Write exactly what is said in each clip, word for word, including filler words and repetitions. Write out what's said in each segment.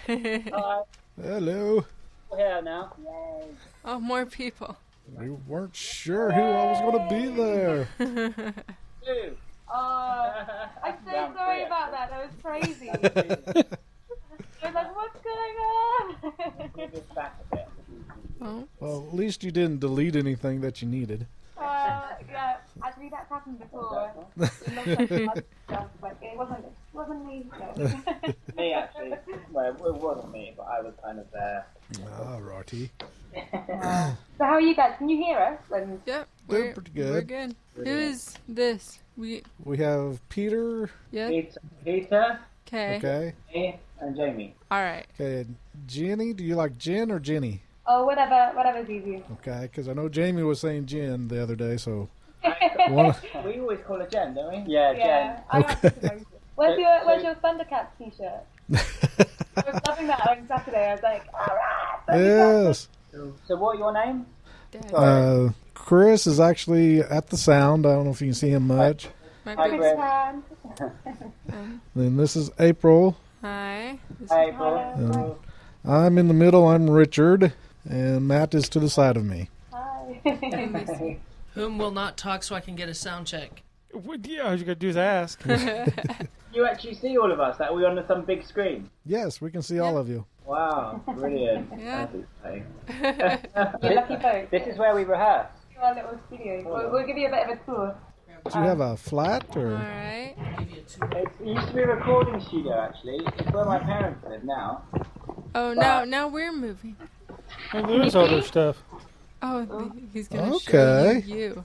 Hi. Hello. We're here now. Yay. Oh, more people. We weren't sure who I was going to be there. Two. Oh, I'm so Down sorry three, about that. That was crazy. I was like, what's going on? Move this back a bit. Oh. Well, at least you didn't delete anything that you needed. Uh, yeah, actually that's happened before. It looked like a lot of stuff, but it wasn't, it wasn't me. So. Me, actually. Well, it wasn't me, but I was kind of there. Ah, righty. So how are you guys? Can you hear us? And Yep. We're We're pretty good. We're good. Who Brilliant. is this? We. We have Peter. Yep. Peter, Peter, Okay. Okay. me, and Jamie. All right. Okay. Jenny, do you like Jen or Jenny? oh, whatever, whatever's easy. Okay, because I know Jamie was saying Jen the other day, so I, one. we always call her Jen, don't we? Yeah, Yeah. I like Okay. it. Where's your Where's your Thundercats t-shirt? I was loving that on Saturday. I was like, alright. Yes. Jen. So what are your name? Dad. Uh, Chris is actually at the sound. I don't know if you can see him much. Might Hi, be- Chris. Hand. um, Then this is April. Hi. This Hi, is- April. Hello. I'm in the middle. I'm Richard, and Matt is to the side of me. Hi. Whom will not talk so I can get a sound check? What, yeah, all you gotta do is ask. You actually see all of us? Are we on some big screen? Yes, we can see all of you. Wow, brilliant. Yeah. That's exciting. You're lucky folks. This is where we rehearse. Our little studio. We'll, we'll give you a bit of a tour. Do you have a flat All or? right. It's, it used to be a recording studio, actually. It's where my parents live now. Oh, now now we're moving. Oh, there's other stuff. Oh, he's gonna Okay. show you.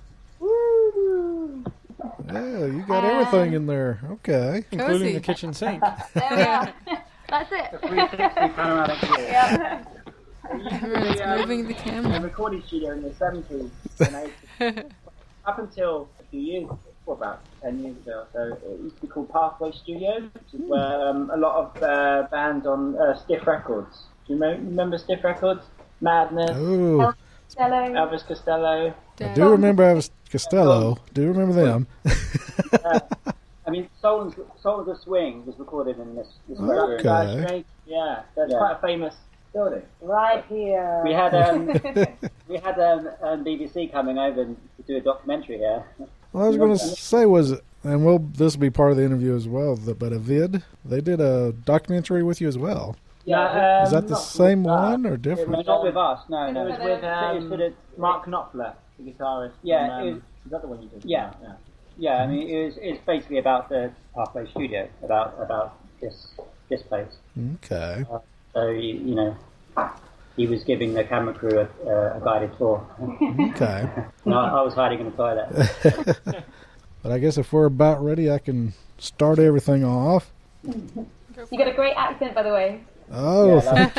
Woo! Yeah, you got everything in there. Okay. Including Cozy. the kitchen sink. There we are. That's it. three sixty panoramic view. Yeah. Everyone's um, moving the A camera. recording studio in the seventies and eighties. Up until a few years, well, about ten years ago, so it used to be called Pathway Studio, which is where um, a lot of uh, bands on uh, Stiff Records. Do you remember, remember Stiff Records? Madness, Oh, Hello. Elvis Costello. I do remember Elvis Costello. Do remember them? Uh, I mean, Soul and, Soul of the Swing was recorded in this, this room. Okay. Yeah, that's yeah. quite a famous building. Right here. We had um, we had um, um, B B C coming over to do a documentary here. Well, I was going to say was, and well, this will be part of the interview as well. the- But Avid, they did a documentary with you as well. Yeah, um, Is that the not same with us. one or It different? was not with us. No, It no. was It was with um, um, it was with Mark Knopfler, the guitarist. Yeah, from, um, it was, is that the one you did? Yeah, yeah. Yeah, I mean, it was it's basically about the Pathway Studio, about about this this place. Okay. So you, you know, he was giving the camera crew a, uh, a guided tour. Okay. And I, I was hiding in the toilet. But I guess if we're about ready, I can start everything off. You got a great accent, by the way. Oh, Yeah, thank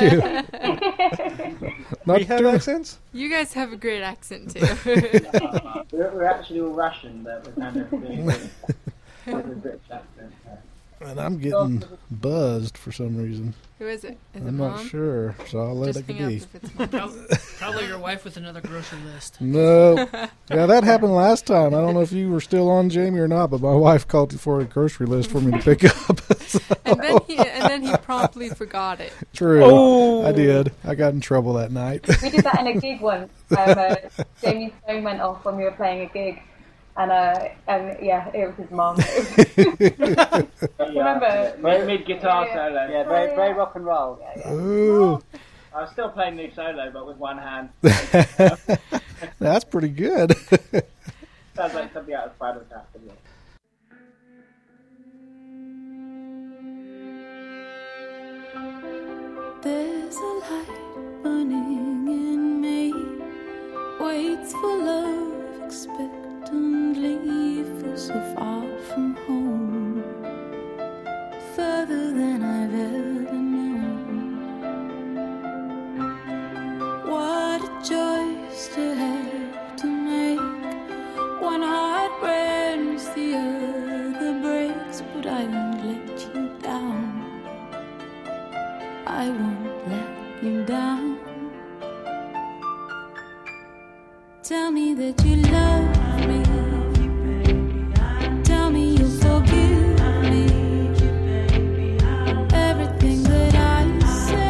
you. Not We have too- accents? You guys have a great accent too. Uh, we're, we're actually all Russian, but we're kind of doing with a British accent. yeah. And I'm getting buzzed for some reason. Who is it? Is it I'm mom? not sure, so I'll let Just it hang up be. if it's mom. Probably, probably your wife with another grocery list. No. Yeah, that happened last time. I don't know if you were still on, Jamie, or not, but my wife called for a grocery list for me to pick up. So, And then he and then he promptly forgot it. true. Oh. I did. I got in trouble that night. We did that in a gig once. Um, uh, Jamie's phone went off when we were playing a gig. And, uh, and yeah, it was his mum. Remember? Very mid guitar Yeah, yeah. solo. Yeah, very very rock and roll. Ooh, I was still playing the solo, but with one hand. that's pretty good. Sounds like something out of Spider Cat. There's a light burning in me, waits for love expectantly, feels so far from home, further than I've ever known. What a choice to have to make, one heart burns, the other breaks, but I won't let you down. I won't let you down. Tell me that you love me. Tell me you'll forgive me. Everything that I say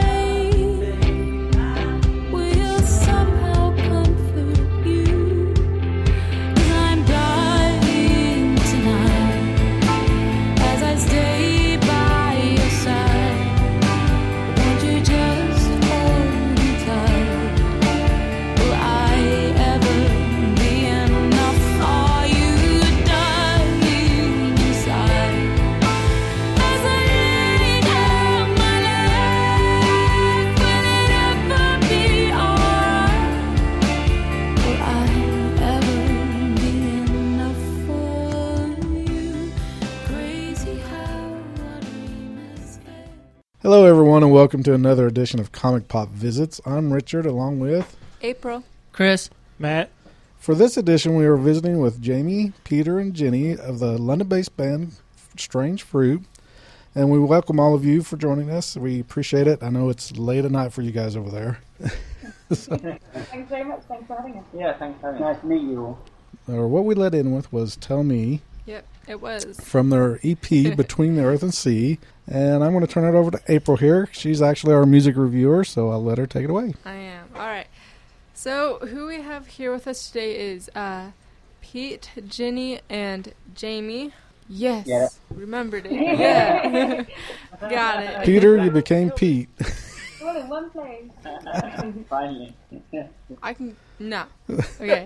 everyone, and welcome to another edition of Comic Pop Visits. I'm Richard, along with... April. Chris. Matt. For this edition, we are visiting with Jamie, Peter, and Jenny of the London-based band Strange Fruit. And we welcome all of you for joining us. We appreciate it. I know it's late at night for you guys over there. Thanks very much. Thanks for having us. Yeah, thanks for having us. Nice to meet you all. Or what we let in with was Tell Me Yep, it was. from their E P Between the Earth and Sea. And I'm going to turn it over to April here. She's actually our music reviewer, so I'll let her take it away. I am. All right. So who we have here with us today is uh, Pete, Jenny, and Jamie. Yes, Yeah. remembered it. Yeah, got it. Peter, you became Pete. All in one place. Finally. I can no. Okay.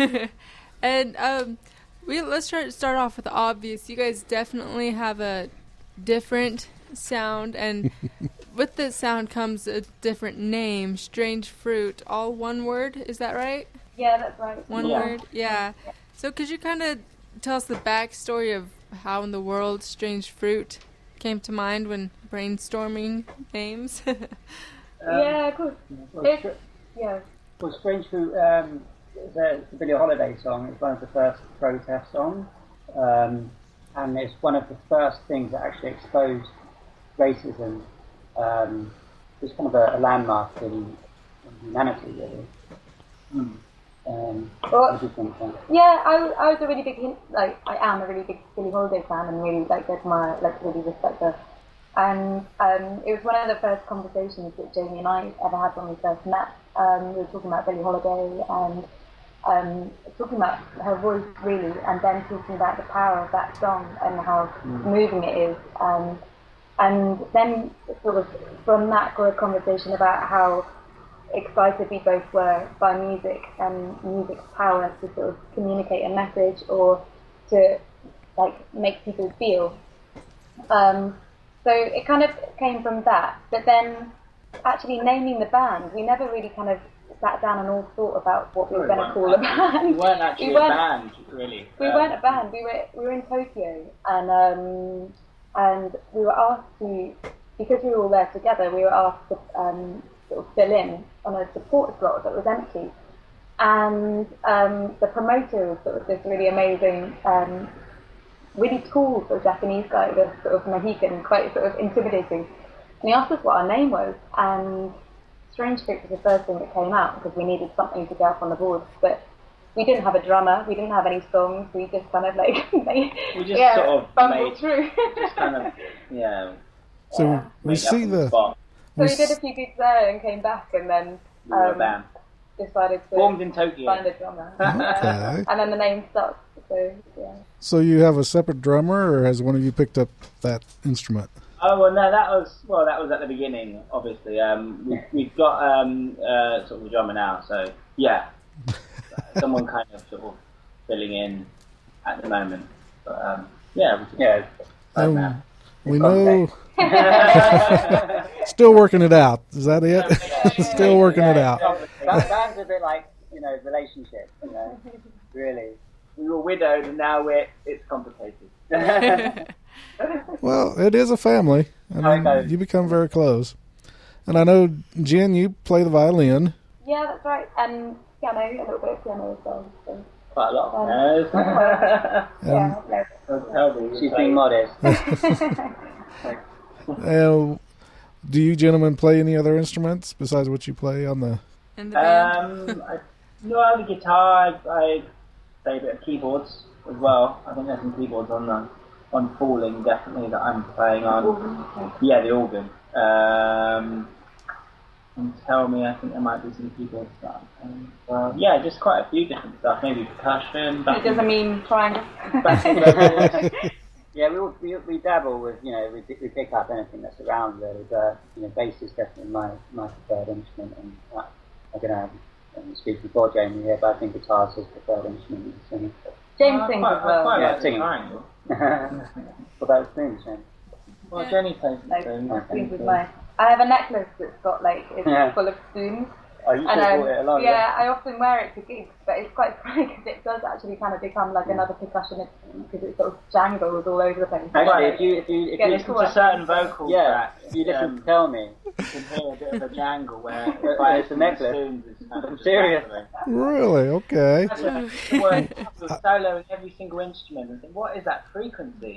And um, we let's try to start off with the obvious. You guys definitely have a different sound, and with the sound comes a different name. Strange Fruit, all one word. Is that right? Yeah, that's right. One Yeah. word. Yeah. So could you kind of tell us the backstory of how in the world Strange Fruit came to mind when brainstorming names? Yeah, of course. Well, It's, Str- yeah. well, Strange Fruit, um, it's a, it's a Billie Holiday song. It's one of the first protest songs. Um, and it's one of the first things that actually exposed racism. Um, it's kind of a, a landmark in, in humanity, really. Hmm. Um, Well, what do you think, Sam? Yeah, I, was- I was a really big, hin- like, I am a really big Billie Holiday fan and really, like, admire, like, really respect her. And um, it was one of the first conversations that Jamie and I ever had when we first met. Um, we were talking about Billie Holiday and um, talking about her voice, really, and then talking about the power of that song and how moving it is. Um, and then, sort of, from that grew a conversation about how excited we both were by music and music's power to sort of communicate a message or to like make people feel. Um, so it kind of came from that. But then actually naming the band, we never really kind of sat down and all thought about what we were No, going to we call a band. We weren't actually We a weren't- band, really. We Um, weren't a band. We were we were in Tokyo, and um, and we were asked to, because we were all there together, we were asked to um, sort of fill in on a support slot that was empty. And um, the promoter was sort of this really amazing, um, really tall sort of Japanese guy, this sort of Mohican, quite sort of intimidating. And he asked us what our name was, and Strange Fruit was the first thing that came out because we needed something to go up on the board. But we didn't have a drummer, we didn't have any songs, we just kind of like made, We just yeah, sort of bumbled made- through. Just kind of, yeah. So Yeah. we made up see on the... spot. So we we did a s- few gigs there and came back and then We were a um, band. decided to Formed in Tokyo. find a drummer. Okay. And then the name stuck, so yeah. So you have a separate drummer, or has one of you picked up that instrument? Oh well, no, that was well, that was at the beginning. Obviously, um, we, we've got um, uh, sort of a drummer now, so yeah, someone kind of sort of filling in at the moment. But um, yeah, we- yeah, Um, right now. we know... Still working it out. Is that it? Still working it out. That sounds a bit like you know relationships. You know, really. We were widowed, and now we're it's complicated. Well, it is a family. I How it mean, goes. you become very close. And I know, Jen, you play the violin. Yeah, that's right. And piano, a little bit of piano as well. So, Quite a lot. Um, Yes. yeah, no. Don't tell me. She's being modest. Uh, do you gentlemen play any other instruments besides what you play on the... In the band. Um, I, no, I have a guitar. I, I play a bit of keyboards as well. I think there's some keyboards on the on Falling definitely that I'm playing on. Yeah, the organ. Um, and Tell Me, I think there might be some keyboards that I'm playing. Well, yeah, just quite a few different stuff. Maybe percussion. It backing- doesn't mean triangle. backing vocals. Yeah, we, all, we we dabble with, you know, we, we pick up anything that's around really, but, you know, bass is definitely my, my preferred instrument, and uh, I don't know, I'm speaking for Jamie here, but I think guitar's his preferred instrument in singing. James I sings quite- as well. I quite Yeah, like the singing. triangle. What about spoons, Jamie? Well, Yeah. Jenny plays the Like, spoons. spoons is nice. I have a necklace that's got like, it's Yeah. full of spoons. Oh, you And should have um, brought it along. yeah, I often wear it to gigs, but it's quite funny because it does actually kind of become like another percussion instrument because it sort of jangles all over the place. Actually, if you if you if Get you it Listen to to certain vocal yeah, tracks. if you listen um, to Tell Me. You can hear a bit of a jangle where Yeah, it's a necklace. I'm serious. Really? Okay. The word solo in every single instrument. And think, what is that frequency?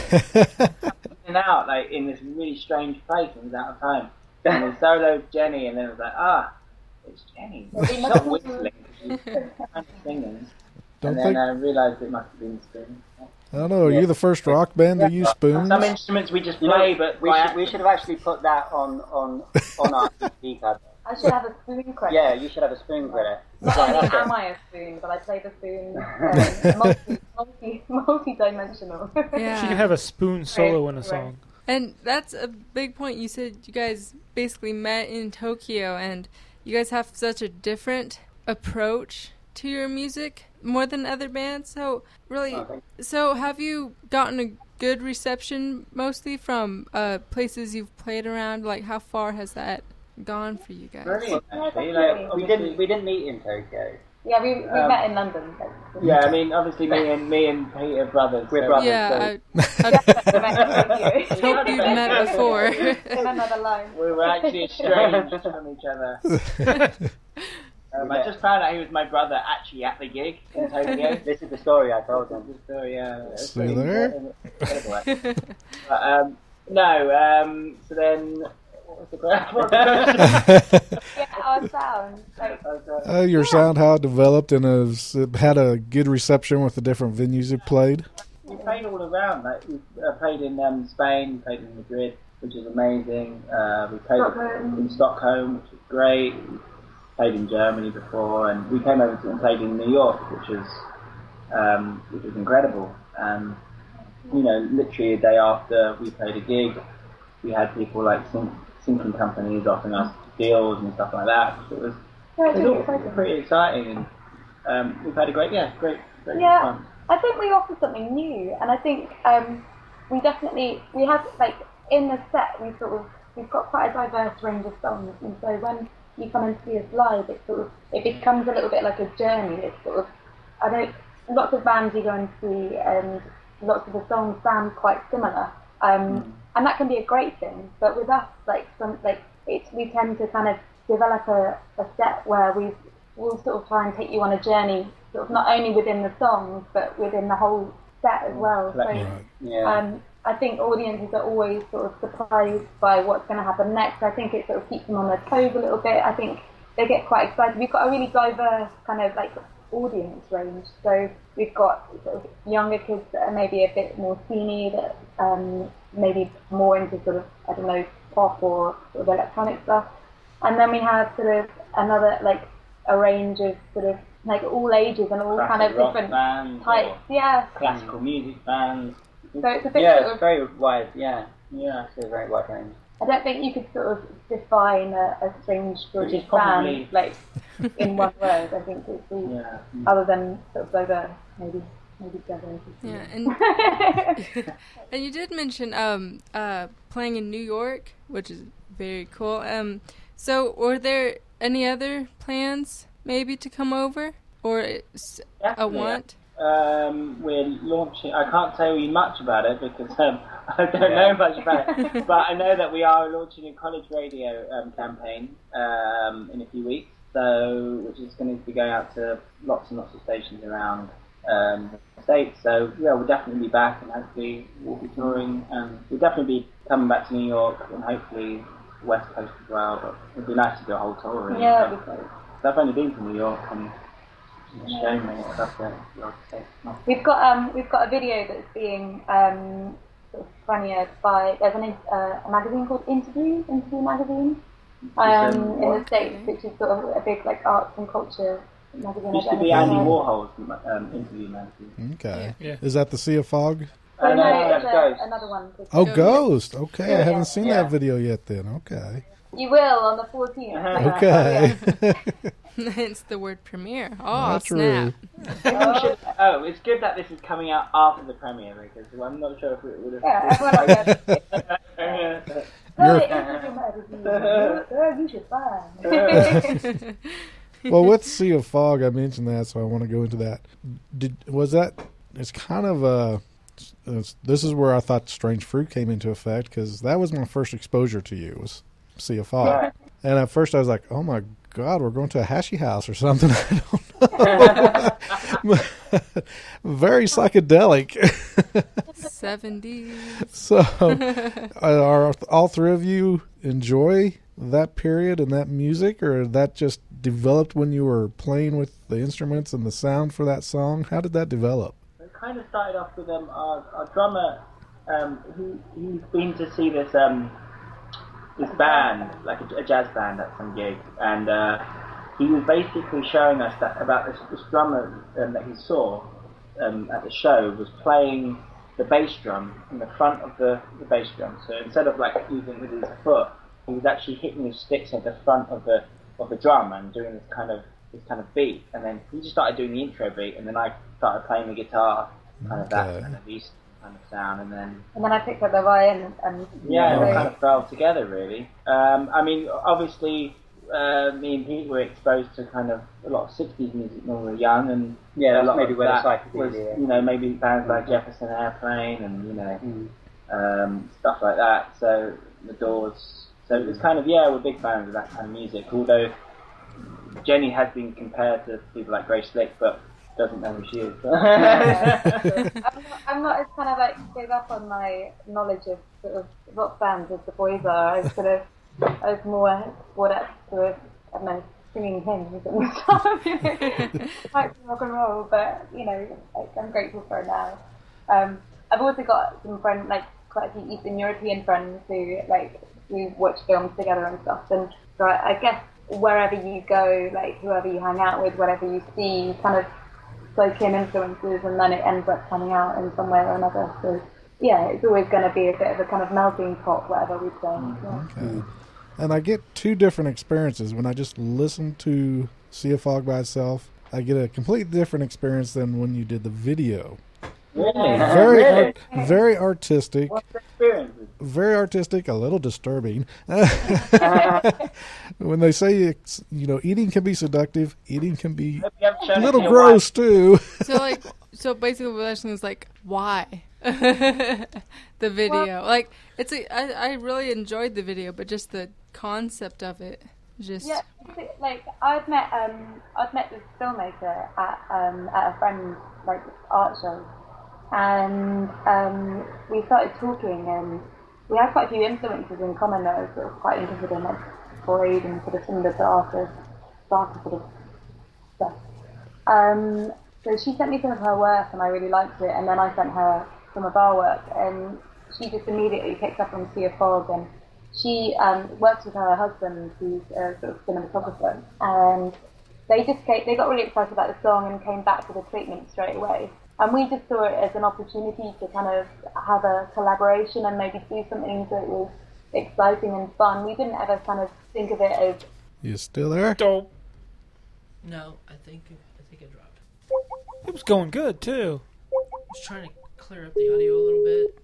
And out like in this really strange place and was out of time. And the solo Jenny, and then it was like, ah, it's Jenny. She's not whistling, she's kind of singing. Don't and think. then I realised it must have been spoons. I don't know. Are you the first rock band to use spoons? Some instruments we just You know, play, but we by should we should have actually put that on on on our E P card. I should have a spoon credit. Yeah, you should have a spoon credit. Not Right, only that's it. am I a spoon, but I play the spoon um, multi, multi, multi-dimensional. Yeah. She can have a spoon solo in a Right. song. And that's a big point. You said you guys basically met in Tokyo, and you guys have such a different approach to your music, more than other bands. So really, Okay. so have you gotten a good reception mostly from uh, places you've played around? Like, how far has that gone for you guys? brilliant, Yeah, actually. definitely. Like, We obviously- didn't we didn't meet in Tokyo. Yeah, we, we Um, met in London. Basically. Yeah, I mean, obviously me and me and Peter are brothers. We're so- brothers. Yeah, so- I, We met in I Tokyo. hope you've met before. In another line. We were actually estranged from each other. Um, I just found out he was my brother actually at the gig in Tokyo. This is the story I told them. Just, uh, yeah, it's See pretty there? incredible, actually. But, um, no, um, so then, what was the question? What was the question? Yeah, our sound. Like, Uh, your sound, how it developed, and has it had a good reception with the different venues you played. We played all around. Like we uh, played in um, Spain, we played in Madrid, which is amazing. Uh, we played Stockholm. in Stockholm, which was great. We played in Germany before, and we came over to and played in New York, which was um, which was incredible. And you know, literally a day after we played a gig, we had people like sink, sinking companies offering us deals and stuff like that. So it was, yeah, it it's was really all exciting. pretty exciting, and um, we've had a great, yeah, great, great Yeah. fun. I think we offer something new, and I think um, we definitely we have like in the set we sort of we've got quite a diverse range of songs, and so when you come and see us live, it sort of it becomes a little bit like a journey. It's sort of I don't lots of bands you go and see, and lots of the songs sound quite similar, um, and that can be a great thing. But with us, like some like it's we tend to kind of develop a, a set where we we'll sort of try and take you on a journey. Sort of not only within the songs, but within the whole set as well. So Right. Yeah. um, I think audiences are always sort of surprised by what's going to happen next. I think it sort of keeps them on their toes a little bit. I think they get quite excited. We've got a really diverse kind of like audience range. So we've got sort of younger kids that are maybe a bit more teeny, that um, maybe more into sort of, I don't know, pop or sort of electronic stuff. And then we have sort of another, like, a range of sort of like all ages and all kind of Classic rock different bands types. or Yeah. classical music bands. So it's a bit Yeah, sort it's of, very wide. Yeah, Yeah. it's a very wide range. I don't think you could sort of define a, a strange Which is British probably- band like in one word. I think it's all, Yeah. other than sort of diverse, maybe maybe diverse. Yeah, and and you did mention um uh playing in New York, which is very cool. Um, so were there any other plans maybe to come over, or it's a Definitely. want? Um, we're launching. I can't tell you much about it because um, I don't know much about it. But I know that we are launching a college radio um, campaign um, in a few weeks. So, which is going to be going out to lots and lots of stations around um, the states. So, yeah, we'll definitely be back, and hopefully we'll be touring, and we'll definitely be coming back to New York, and hopefully the West Coast as well. But it'd be nice to do a whole tour. Really. Yeah, it'd be great. So I've only been to New York, and it's a shame really, that's the the old States. We've got um we've got a video that's being um sort of premiered by there's an in- uh, a magazine called Interview Interview magazine um in the what? States, which is sort of a big like arts and culture magazine. Used I to don't be know if Andy you know. Warhol's um, interview magazine. Okay. Yeah. Is that the Sea of Fog? Oh, Uh, no, no, it's that's a, Ghost. another one. called- Oh, Ghost. Ghost. Okay, I Yeah. haven't seen Yeah. that video yet. Then okay. You will on the fourteenth. Okay. Hence the word premiere. Oh, That's snap! We should- oh, it's good that this is coming out after the premiere because I'm not sure if it would have. Yeah, everyone will get You're, You should buy. well, with Sea of Fog, I mentioned that, so I want to go into that. Did was that? It's kind of a. It's, this is where I thought Strange Fruit came into effect, because that was my first exposure to you, was Sea of Fog. Right. And at first I was like, oh my God, we're going to a hashy house or something. I don't know. Very psychedelic. seventies. So, are all three of you enjoy that period and that music, or that just developed when you were playing with the instruments and the sound for that song? How did that develop? It kind of started off with um, our, our drummer. Um, he he's been to see this um, this band, like a, a jazz band at some gig, and uh, he was basically showing us that about this, this drummer um, that he saw um, at the show was playing the bass drum in the front of the, the bass drum. So instead of like using with his foot, he was actually hitting his sticks at the front of the of the drum and doing this kind of this kind of beat. And then he just started doing the intro beat, and then I started playing the guitar, kind of that Okay. kind of East kind of sound, and then And then I picked up the violin and yeah, it so- all kind of fell together really. Um, I mean, obviously, uh, me and Pete were exposed to kind of a lot of sixties music when we were young, and Yeah, a that's lot maybe of where the that was, psychedelia- you know, maybe bands like Jefferson Airplane and you know Mm. um, stuff like that. So the Doors. So it was kind of yeah, we're big fans of that kind of music. Although Jenny has been compared to people like Grace Slick, but doesn't know who she is. I'm, not, I'm not as kind of like gave up on my knowledge of sort of rock bands as the boys are. I was sort of, I was more brought up sort of, I don't know, singing hymns and stuff. You know, like rock and roll, but you know, like, I'm grateful for it now. Um, I've also got some friends, like quite a few Eastern European friends who like we watch films together and stuff. And so I, I guess wherever you go, like whoever you hang out with, whatever you see, you kind of soak in influences, and then it ends up coming out in some way or another. So yeah, it's always going to be a bit of a kind of melting pot, whatever we say. Yeah. Okay. And I get two different experiences. When I just listen to Sea of Fog by itself, I get a completely different experience than when you did the video. Really? Very, Really? art, very artistic, What's the experience? very artistic, a little disturbing. When they say, it's, you know, eating can be seductive, eating can be Hope you haven't shown a it little to your gross too. So like, so basically, what I'm saying is like, why the video? Like, it's a, I, I really enjoyed the video, but just the concept of it, just Yeah, like I'd met um I'd met this filmmaker at um at a friend's like art show, and um we started talking, and we had quite a few influences in common that I was sort of quite interested in, like Freud and sort of similar to artists, darker sort of stuff. Um, so she sent me some of her work, and I really liked it, and then I sent her some of our work, and she just immediately picked up on Sea of Fog, and she um, works with her husband, who's a sort of cinematographer, and they just came, they got really excited about the song and came back to the treatment straight away. And we just saw it as an opportunity to kind of have a collaboration and maybe do something that was exciting and fun. We didn't ever kind of think of it as... You still there? Dope. No, I think I think it dropped. It was going good too. I was trying to clear up the audio a little bit.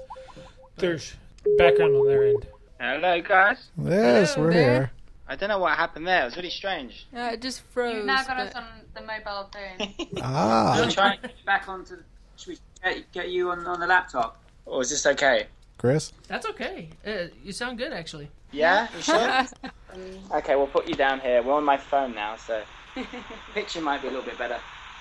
There's background on their end. Hello, guys. Yes, Hello we're there. here. I don't know what happened there. It was really strange. uh, it just froze. You've now got us but- on the mobile phone. Ah, I'm trying to get back onto. Should we get, get you on, on the laptop? Or is this okay? Chris? That's okay. Uh, you sound good, actually. Yeah? You sure? Okay, we'll put you down here. We're on my phone now, so Picture might be a little bit better.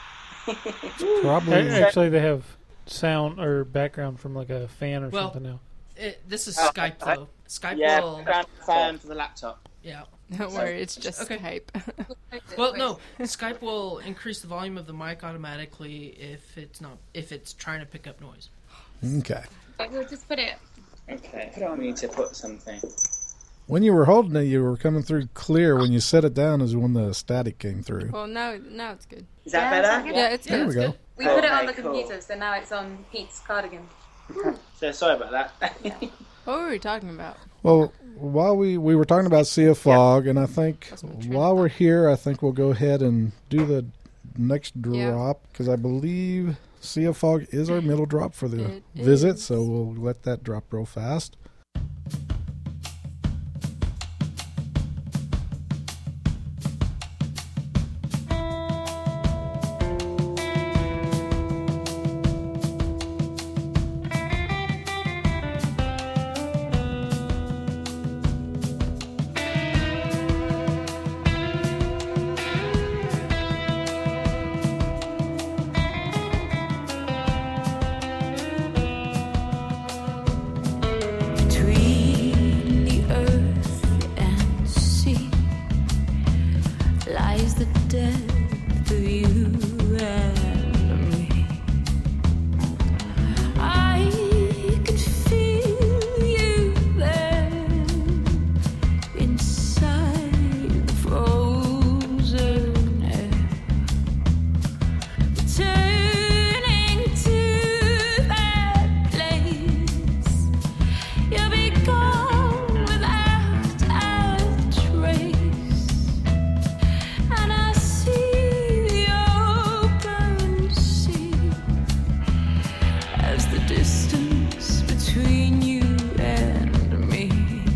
Probably. A- Actually, they have sound or background from like a fan or Well, something now. It, this is Oh, Skype, I- though. Skype yeah, will... put down the phone to the laptop. Yeah. Don't worry, it's just Okay. Skype. Well, no. Skype will increase the volume of the mic automatically if it's not if it's trying to pick up noise. Okay. We'll just put it. Okay, I don't need to put something. When you were holding it, you were coming through clear. When you set it down is when the static came through. Well, now now it's good. Is that Yeah, better? it's Yeah, it's Yeah, good. There we that's go. good. We put it on Okay, the cool. computer, so now it's on Pete's cardigan. So sorry about that. What were we talking about? Well, while we, we were talking about Sea of Fog, and I think That's my train of while we're thought. here, I think we'll go ahead and do the next Yeah. drop, because I believe Sea of Fog is our middle drop for the It visit, is. so we'll let that drop real fast. the depth of you and me. I could feel you there inside the frozen air, returning to that place. You'll be gone without a trace, and I see the open sea as the distance between you and me.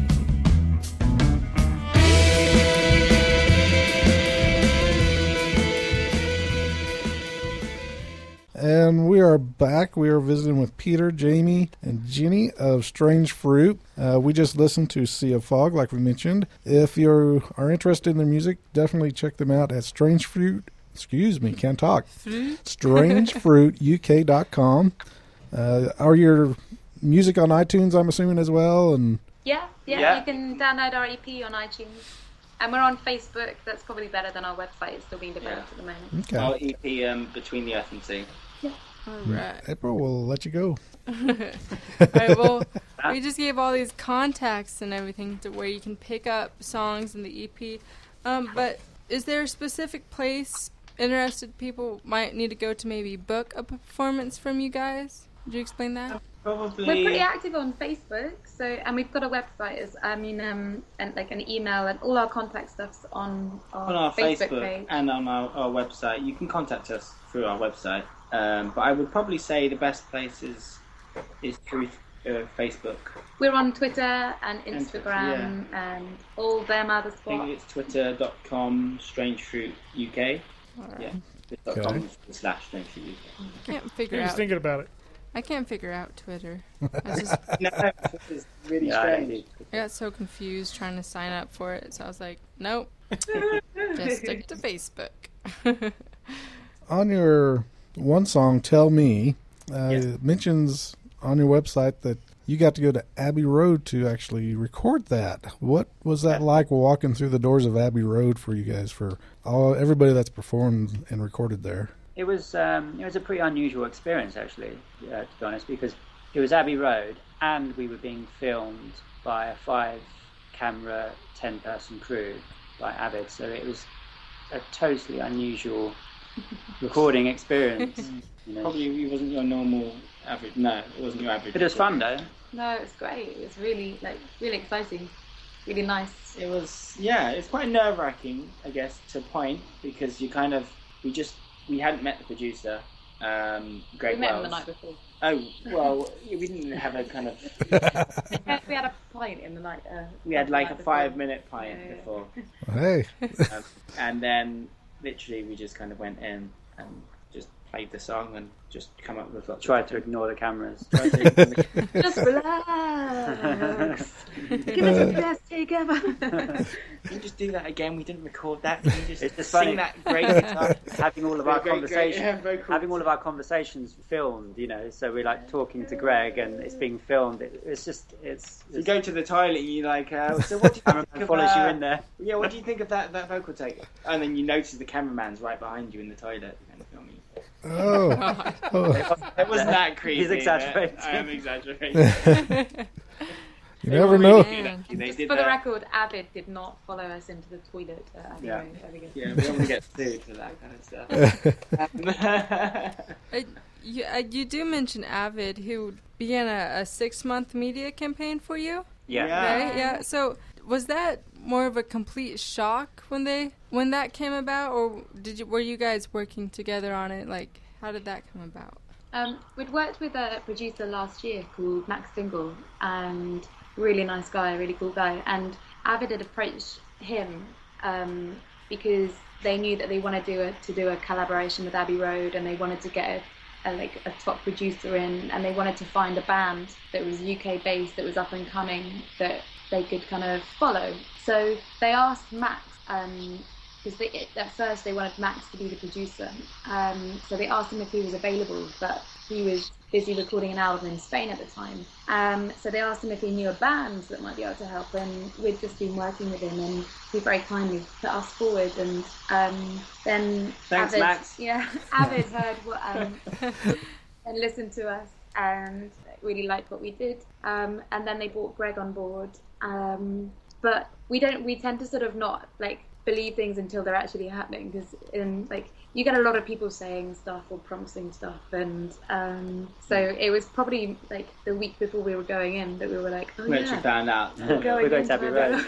And we are back. We are visiting with Peter, Jamie, and Ginny of Strange Fruit. Uh, we just listened to Sea of Fog, like we mentioned. If you are interested in their music, definitely check them out at Strange Fruit. Excuse me, can't talk. strange fruit u k dot com. Uh, are your music on iTunes, I'm assuming, as well? And Yeah, yeah, Yeah. you can download our E P on iTunes. And we're on Facebook. That's probably better than our website. It's still being developed at the moment. okay, Our E P, um, Between the Earth and Sea. All right. April, we'll let you go. All right, well, we just gave all these contacts and everything to where you can pick up songs in the E P. Um, but is there a specific place interested people might need to go to maybe book a performance from you guys? Would you explain that? Probably. We're pretty active on Facebook, so and we've got a website. As I mean, um, and like an email, and all our contact stuff's on our, on our Facebook, Facebook, page. and on our, our website. You can contact us through our website. Um, but I would probably say the best place is, is through uh, Facebook. We're on Twitter and And Twitter, Instagram and all them other I think spots. it's twitter dot com Strange Fruit U K. All right. Yeah. dot Okay. com slash Strange Fruit U K. I can't figure He was out. thinking about it. I can't figure out Twitter. I just No, it's really Yeah, I strange. I got so confused trying to sign up for it, so I was like, nope, just stick to Facebook. On your one song, Tell Me, uh, Yes. it mentions on your website that you got to go to Abbey Road to actually record that. What was that like walking through the doors of Abbey Road for you guys, for all everybody that's performed and recorded there? It was um, it was a pretty unusual experience, actually, uh, to be honest, because it was Abbey Road and we were being filmed by a five-camera, ten-person crew by Avid, so it was a totally unusual recording experience. You know. Probably it wasn't your normal average. No, it wasn't your average. But it was fun, though. No, it was great. It was really like really exciting, really nice. It was, yeah, it's quite nerve wracking, I guess, to a point, because you kind of, we just, we hadn't met the producer, um, Greg we met him Wells. the night before. Oh, well, we didn't have a kind of, We had a pint in the night. Uh, we had the like night a before. five minute pint Yeah, yeah. before. Hey, Um, and then literally we just kind of went in and just played the song and just come up with lots Tried of to ignore the cameras. tried to Just relax. Give it the best take ever. Can you just do that again? We didn't record that. Can you just, It's just sing funny. that great guitar? having all of our Great, great, conversations, yeah, vocal. having all of our conversations filmed, you know. So we're like talking to Greg, and it's being filmed. It, it's just, it's. You it's go to the toilet and you like, uh, so what do you think cameraman of follows uh, you in there. Yeah, what do you think of that, that vocal take? And then you notice the cameraman's right behind you in the toilet and filming. oh, oh. It wasn't that creepy. He's but exaggerating. I am exaggerating. You They never were know. really good, actually. They Just did for the that. record, Avid did not follow us into the toilet at Abbey Yeah. Road. There we go. Yeah, we don't want to get sued for that kind of stuff. Uh, you, uh, you do mention Avid, who began a, a six-month media campaign for you, Yeah. Yeah. right? Yeah. So was that more of a complete shock when they when that came about, or did you were you guys working together on it? Like, how did that come about? Um, we'd worked with a producer last year called Max Dingle, and really nice guy, really cool guy. And Avid had approached him um, because they knew that they wanted to do a, to do a collaboration with Abbey Road, and they wanted to get a, a like a top producer in, and they wanted to find a band that was U K based, that was up and coming, that they could kind of follow. So they asked Max um, because at first they wanted Max to be the producer. Um, so they asked him if he was available, but he was busy recording an album in Spain at the time. Um, so they asked him if he knew a band that might be able to help, and we'd just been working with him, and he very kindly put us forward. And um, then Thanks, Avid, Max. yeah, Avid heard what um, and listened to us and really liked what we did. Um, and then they brought Greg on board. Um, but we don't. We tend to sort of not like believe things until they're actually happening, because in like you get a lot of people saying stuff or promising stuff, and um, so it was probably like the week before we were going in that we were like, oh When yeah, you found out. we're going, We're going to Abbey Road.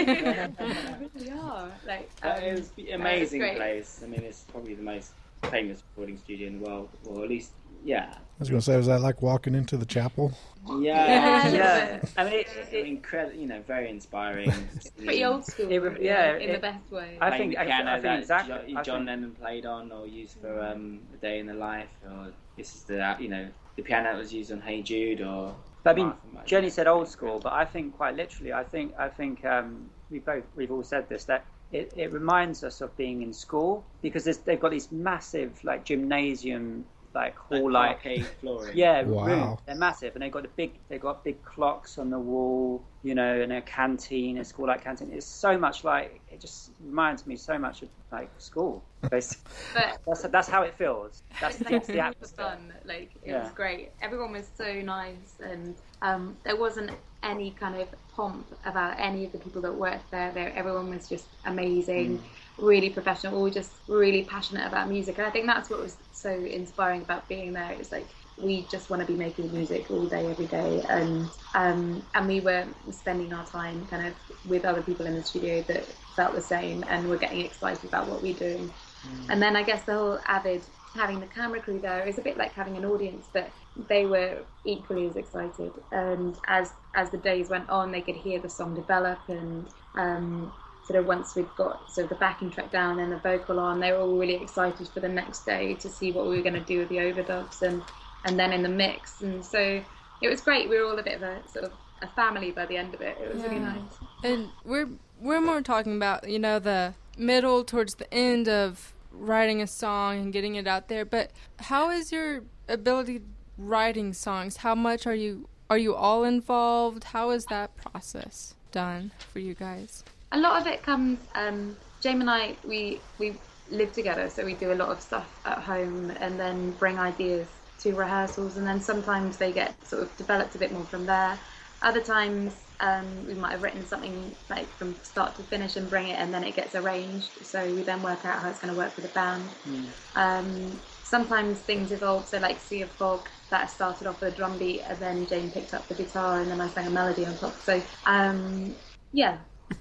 we are. Like um, Uh, it was an no, amazing it's great. place. I mean, it's probably the most famous recording studio in the world, or at least, yeah. I was going to say, was that like walking into the chapel? Yeah, Yeah, Yeah, I mean, it, it, incredible. You know, very inspiring. Pretty old school. It re- yeah, in it- the best way. I Playing think- the I- piano I think that exactly. Jo- I John think- Lennon played on or used for um, A Day in the Life, or this is the you know the piano that was used on Hey Jude, or. I mean, Martha Michael. Jenny said old school, but I think quite literally, I think I think um, we both we've all said this, that it, it reminds us of being in school, because there's, they've got these massive like gymnasium like hall like arcade flooring. yeah Wow. rooms. They're massive, and they've got the big they've got big clocks on the wall, you know, and a canteen, a school like canteen. It's so much like, it just reminds me so much of like school. Basically. But That's that's how it feels. That's, it's that's like the super atmosphere. fun. Like it Yeah. was great. Everyone was so nice, and um, there wasn't any kind of pomp about any of the people that worked there. There, everyone was just amazing, really professional, all just really passionate about music. And I think that's what was so inspiring about being there. It's like we just want to be making music all day, every day, and um, and we were spending our time kind of with other people in the studio that felt the same, and were getting excited about what we're doing. And then I guess the whole Avid, having the camera crew there is a bit like having an audience, but they were equally as excited. And as as the days went on, they could hear the song develop, and um, sort of once we'd got sort of the backing track down and the vocal on, they were all really excited for the next day to see what we were going to do with the overdubs and and then in the mix. And so it was great. We were all a bit of a sort of a family by the end of it. It was really Yeah. nice. And we're we're more talking about, you know, the middle towards the end of writing a song and getting it out there. But how is your ability writing songs? How much are you are you all involved? How is that process done for you guys? A lot of it comes. Um, Jamie and I, we we live together, so we do a lot of stuff at home, and then bring ideas to rehearsals, and then sometimes they get sort of developed a bit more from there. Other times um, we might have written something like from start to finish and bring it, and then it gets arranged, so we then work out how it's going to work for the band. Mm. Um, sometimes things evolve, so like Sea of Fog, that started off with a drum beat, and then Jane picked up the guitar, and then I sang a melody on top. So um, yeah.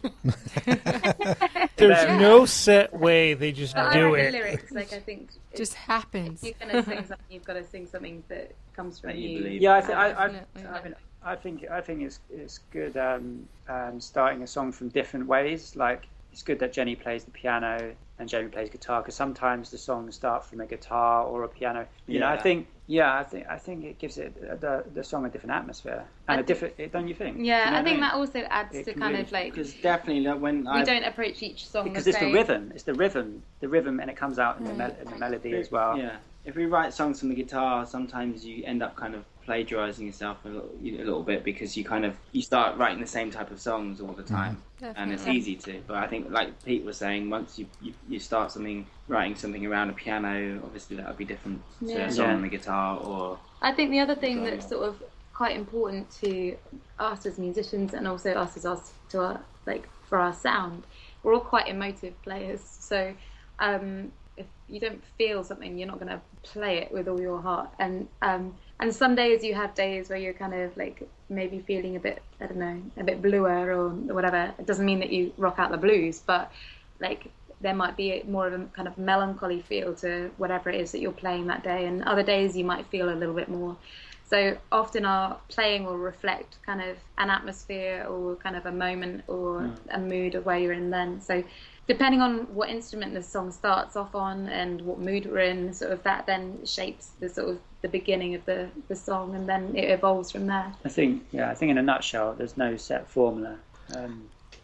There's Yeah. no set way, they just But I do write it. the lyrics, like I think Just happens. if you're gonna sing something, you've got to sing something that comes from That you you. believe. Yeah, I think I, I, Definitely. I mean, I think I think it's it's good um, um, starting a song from different ways. Like it's good that Jenny plays the piano and Jamie plays guitar, because sometimes the songs start from a guitar or a piano. You know, I Yeah. think yeah, I think I think it gives it the the song a different atmosphere and I a different. Don't you think? Yeah, You know I what think mean? that also adds It to can kind really- of like Because definitely, like, when we I don't approach each song because the it's the same. rhythm. It's the rhythm, the rhythm, and it comes out in the, mel- in the melody as well. Yeah, if we write songs from the guitar, sometimes you end up kind of plagiarizing yourself a little, a little bit, because you kind of you start writing the same type of songs all the time, and it's Definitely. easy to. But I think, like Pete was saying, once you you, you start something, writing something around a piano, obviously that would be different to Yeah. a song Yeah. on the guitar. Or I think the other thing Sorry. that's sort of quite important to us as musicians, and also us as us to our like for our sound, we're all quite emotive players. So um, if you don't feel something, you're not going to play it with all your heart. And um, and some days you have days where you're kind of like maybe feeling a bit, I don't know, a bit bluer or whatever. It doesn't mean that you rock out the blues, but like there might be more of a kind of melancholy feel to whatever it is that you're playing that day. And other days you might feel a little bit more. So often our playing will reflect kind of an atmosphere or kind of a moment or a mood of where you're in then. So depending on what instrument the song starts off on and what mood we're in, sort of that then shapes the sort of the beginning of the, the song, and then it evolves from there. I think yeah, I think in a nutshell, there's no set formula. Um,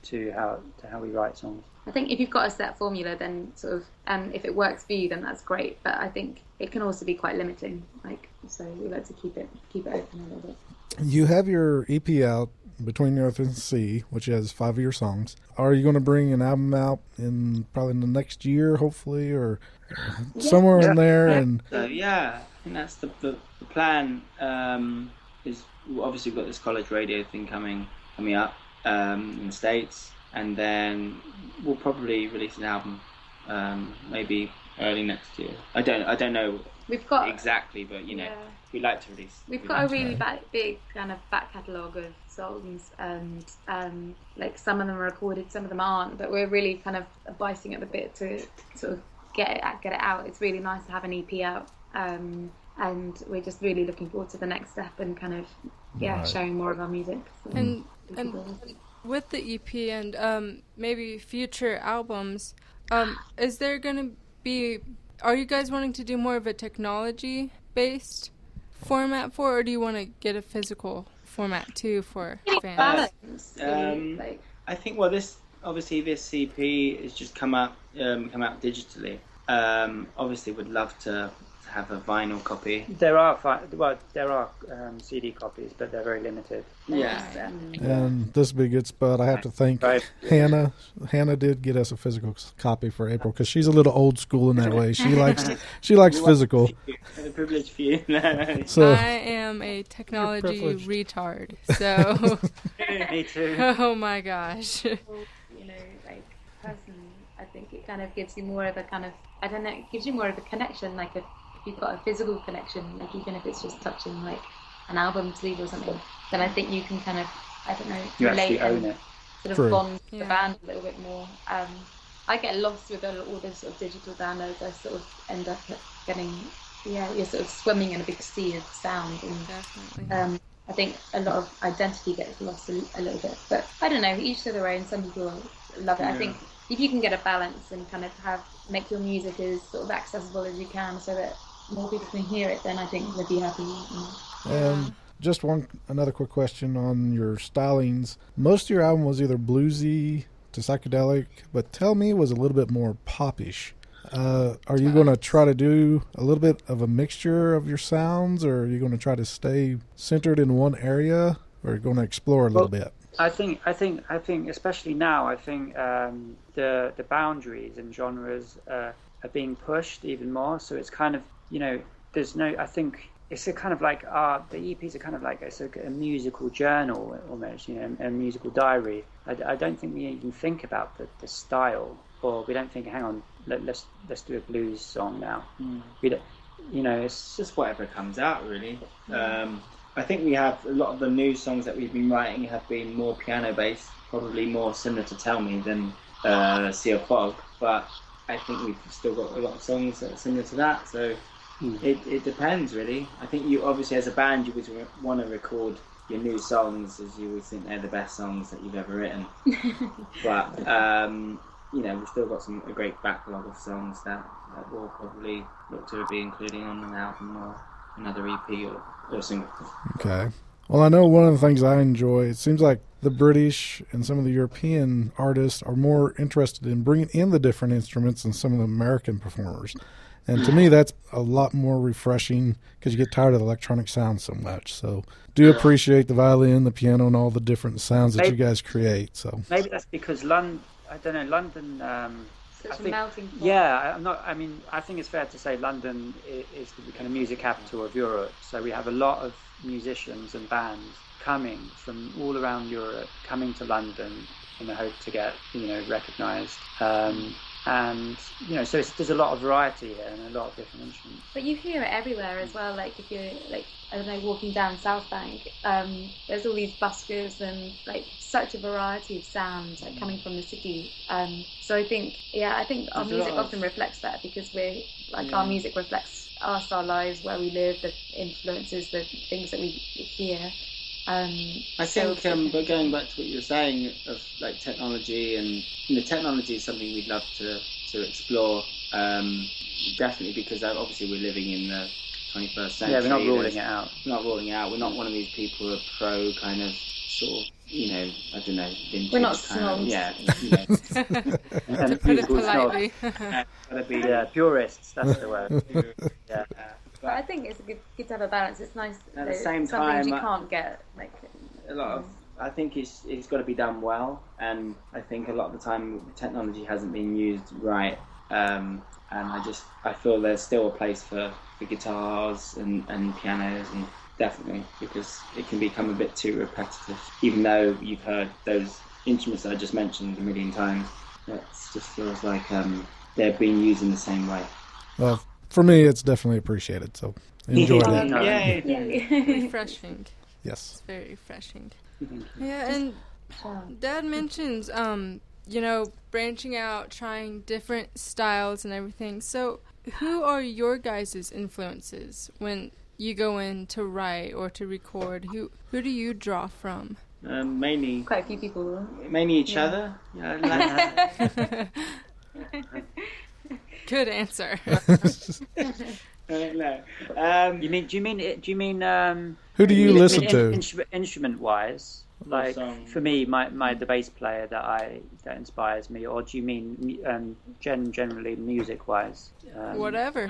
to how to how we write songs. I think if you've got a set formula, then sort of, um, if it works for you, then that's great. But I think it can also be quite limiting. Like, so we like to keep it keep it open a little bit. You have your E P out, Between the Earth and the Sea, which has five of your songs. Are you going to bring an album out in probably in the next year, hopefully, or somewhere yeah. in there? And so, yeah, I think that's the the, the plan. Um, is obviously we've got this college radio thing coming coming up um, in the States, and then we'll probably release an album um, maybe early next year. I don't I don't know we've got exactly, but you know. Yeah. We'd like to release. We've we'd got like a really back, big kind of back catalogue of songs, and um, like some of them are recorded, some of them aren't. But we're really kind of biting at the bit to sort of get it get it out. It's really nice to have an E P out, um, and we're just really looking forward to the next step and kind of yeah right. showing more of our music. So and and with the E P and um, maybe future albums, um, is there going to be? Are you guys wanting to do more of a technology based format for, or do you want to get a physical format too for fans? Uh, um, I think well, this obviously this C P has just come out um, come out digitally. Um, obviously, would love to have a vinyl copy. There are fi- well, there are um, C D copies, but they're very limited. Yeah, and this would be a good spot. I have to thank right. Hannah. Hannah did get us a physical copy for April because she's a little old school in that way. She likes she likes physical. A privilege for you. So I am a technology retard. So me too. Oh my gosh. You know, like personally, I think it kind of gives you more of a kind of I don't know. It gives you more of a connection, like a. If you've got a physical connection, like even if it's just touching like an album sleeve or something, then I think you can kind of, I don't know, you relate actually own and it. sort of True. bond Yeah. the band a little bit more. Um, I get lost with all all those sort of digital downloads. I sort of end up getting, yeah, you're sort of swimming in a big sea of sound, and Definitely. um, I think a lot of identity gets lost a, a little bit. But I don't know, each to their own. Some people love it. Yeah. I think if you can get a balance and kind of have make your music as sort of accessible as you can, so that more people can hear it, then I think they'd be happy. And just one another quick question on your stylings. Most of your album was either bluesy to psychedelic, but Tell Me was a little bit more popish. Uh, are you going to try to do a little bit of a mixture of your sounds, or are you going to try to stay centered in one area, or are you going to explore a little well, bit? I think, I think, I think, especially now, I think um, the the boundaries and genres uh, are being pushed even more. So it's kind of, you know, there's no. I think it's a kind of like uh, the E Ps are kind of like it's a, a musical journal almost, you know, a musical diary. I, I don't think we even think about the, the style, or we don't think, hang on, let, let's let's do a blues song now. Mm. We don't, you know, it's just whatever comes out really. Um, I think we have a lot of the new songs that we've been writing have been more piano based, probably more similar to Tell Me than uh, Sea of Fog, but I think we've still got a lot of songs that are similar to that, so mm. it, it depends really. I think you obviously as a band you would re- want to record your new songs as you would think they're the best songs that you've ever written. But um, you know, we've still got some a great backlog of songs that, that we'll probably look to be including on an album or another E P or, or single. Okay. Well, I know one of the things I enjoy, it seems like the British and some of the European artists are more interested in bringing in the different instruments than some of the American performers. And to me, that's a lot more refreshing because you get tired of the electronic sound so much. So do appreciate the violin, the piano, and all the different sounds that maybe, you guys create. So maybe that's because London, I don't know, London... Um, Such I a think, melting pot. yeah, I'm not. I mean, I think it's fair to say London is, is the kind of music capital of Europe. So we have a lot of musicians and bands coming from all around Europe, coming to London in the hope to get, you know, recognised. Um, and you know, so it's, there's a lot of variety here and a lot of different instruments. But you hear it everywhere as well. Like if you're like I don't know, walking down South Bank, um, there's all these buskers and like such a variety of sounds like coming from the city. Um, so I think, yeah, I think our There's a music lot of- often reflects that because we're like Yeah. our music reflects us, our lives, where we live, the influences, the things that we hear. Um, I so- think, um, but going back to what you were saying of like technology, and you know, technology is something we'd love to to explore. Um, definitely, because uh, obviously we're living in the twenty-first century. Yeah, we're not ruling There's- it out. We're not ruling it out. We're not one of these people who are pro kind of sort of you know, I don't know, vintage We're not kind of, snobs. yeah, you know, And To put it musical snobs. politely. uh, gotta be, Yeah, purists. That's the word. Yeah. uh, But I think it's good, good to have a balance. It's nice. At the that same some things time, you I- can't get like. a lot of I think it's it's got to be done well, and I think a lot of the time technology hasn't been used right, um, and I just I feel there's still a place for, for guitars and, and pianos, and definitely because it can become a bit too repetitive, even though you've heard those instruments that I just mentioned a million times. It just feels like um, they're being used in the same way. Well, for me, it's definitely appreciated. So enjoyed it. Yay. Yeah. Refreshing. Yes. It's very refreshing. Yeah, and Dad mentions, um, you know, branching out, trying different styles and everything. So, who are your guys' influences when you go in to write or to record? Who who do you draw from? Um, mainly, Quite a few people. mainly each Yeah. other. Yeah, like, Good answer. no. Um, You mean? Do you mean? Do you mean? Um, Who do you mean- listen in- to? instru- instrument-wise, like song? for me, my, my the bass player that I that inspires me, or do you mean um, gen, generally music-wise? Um, Whatever.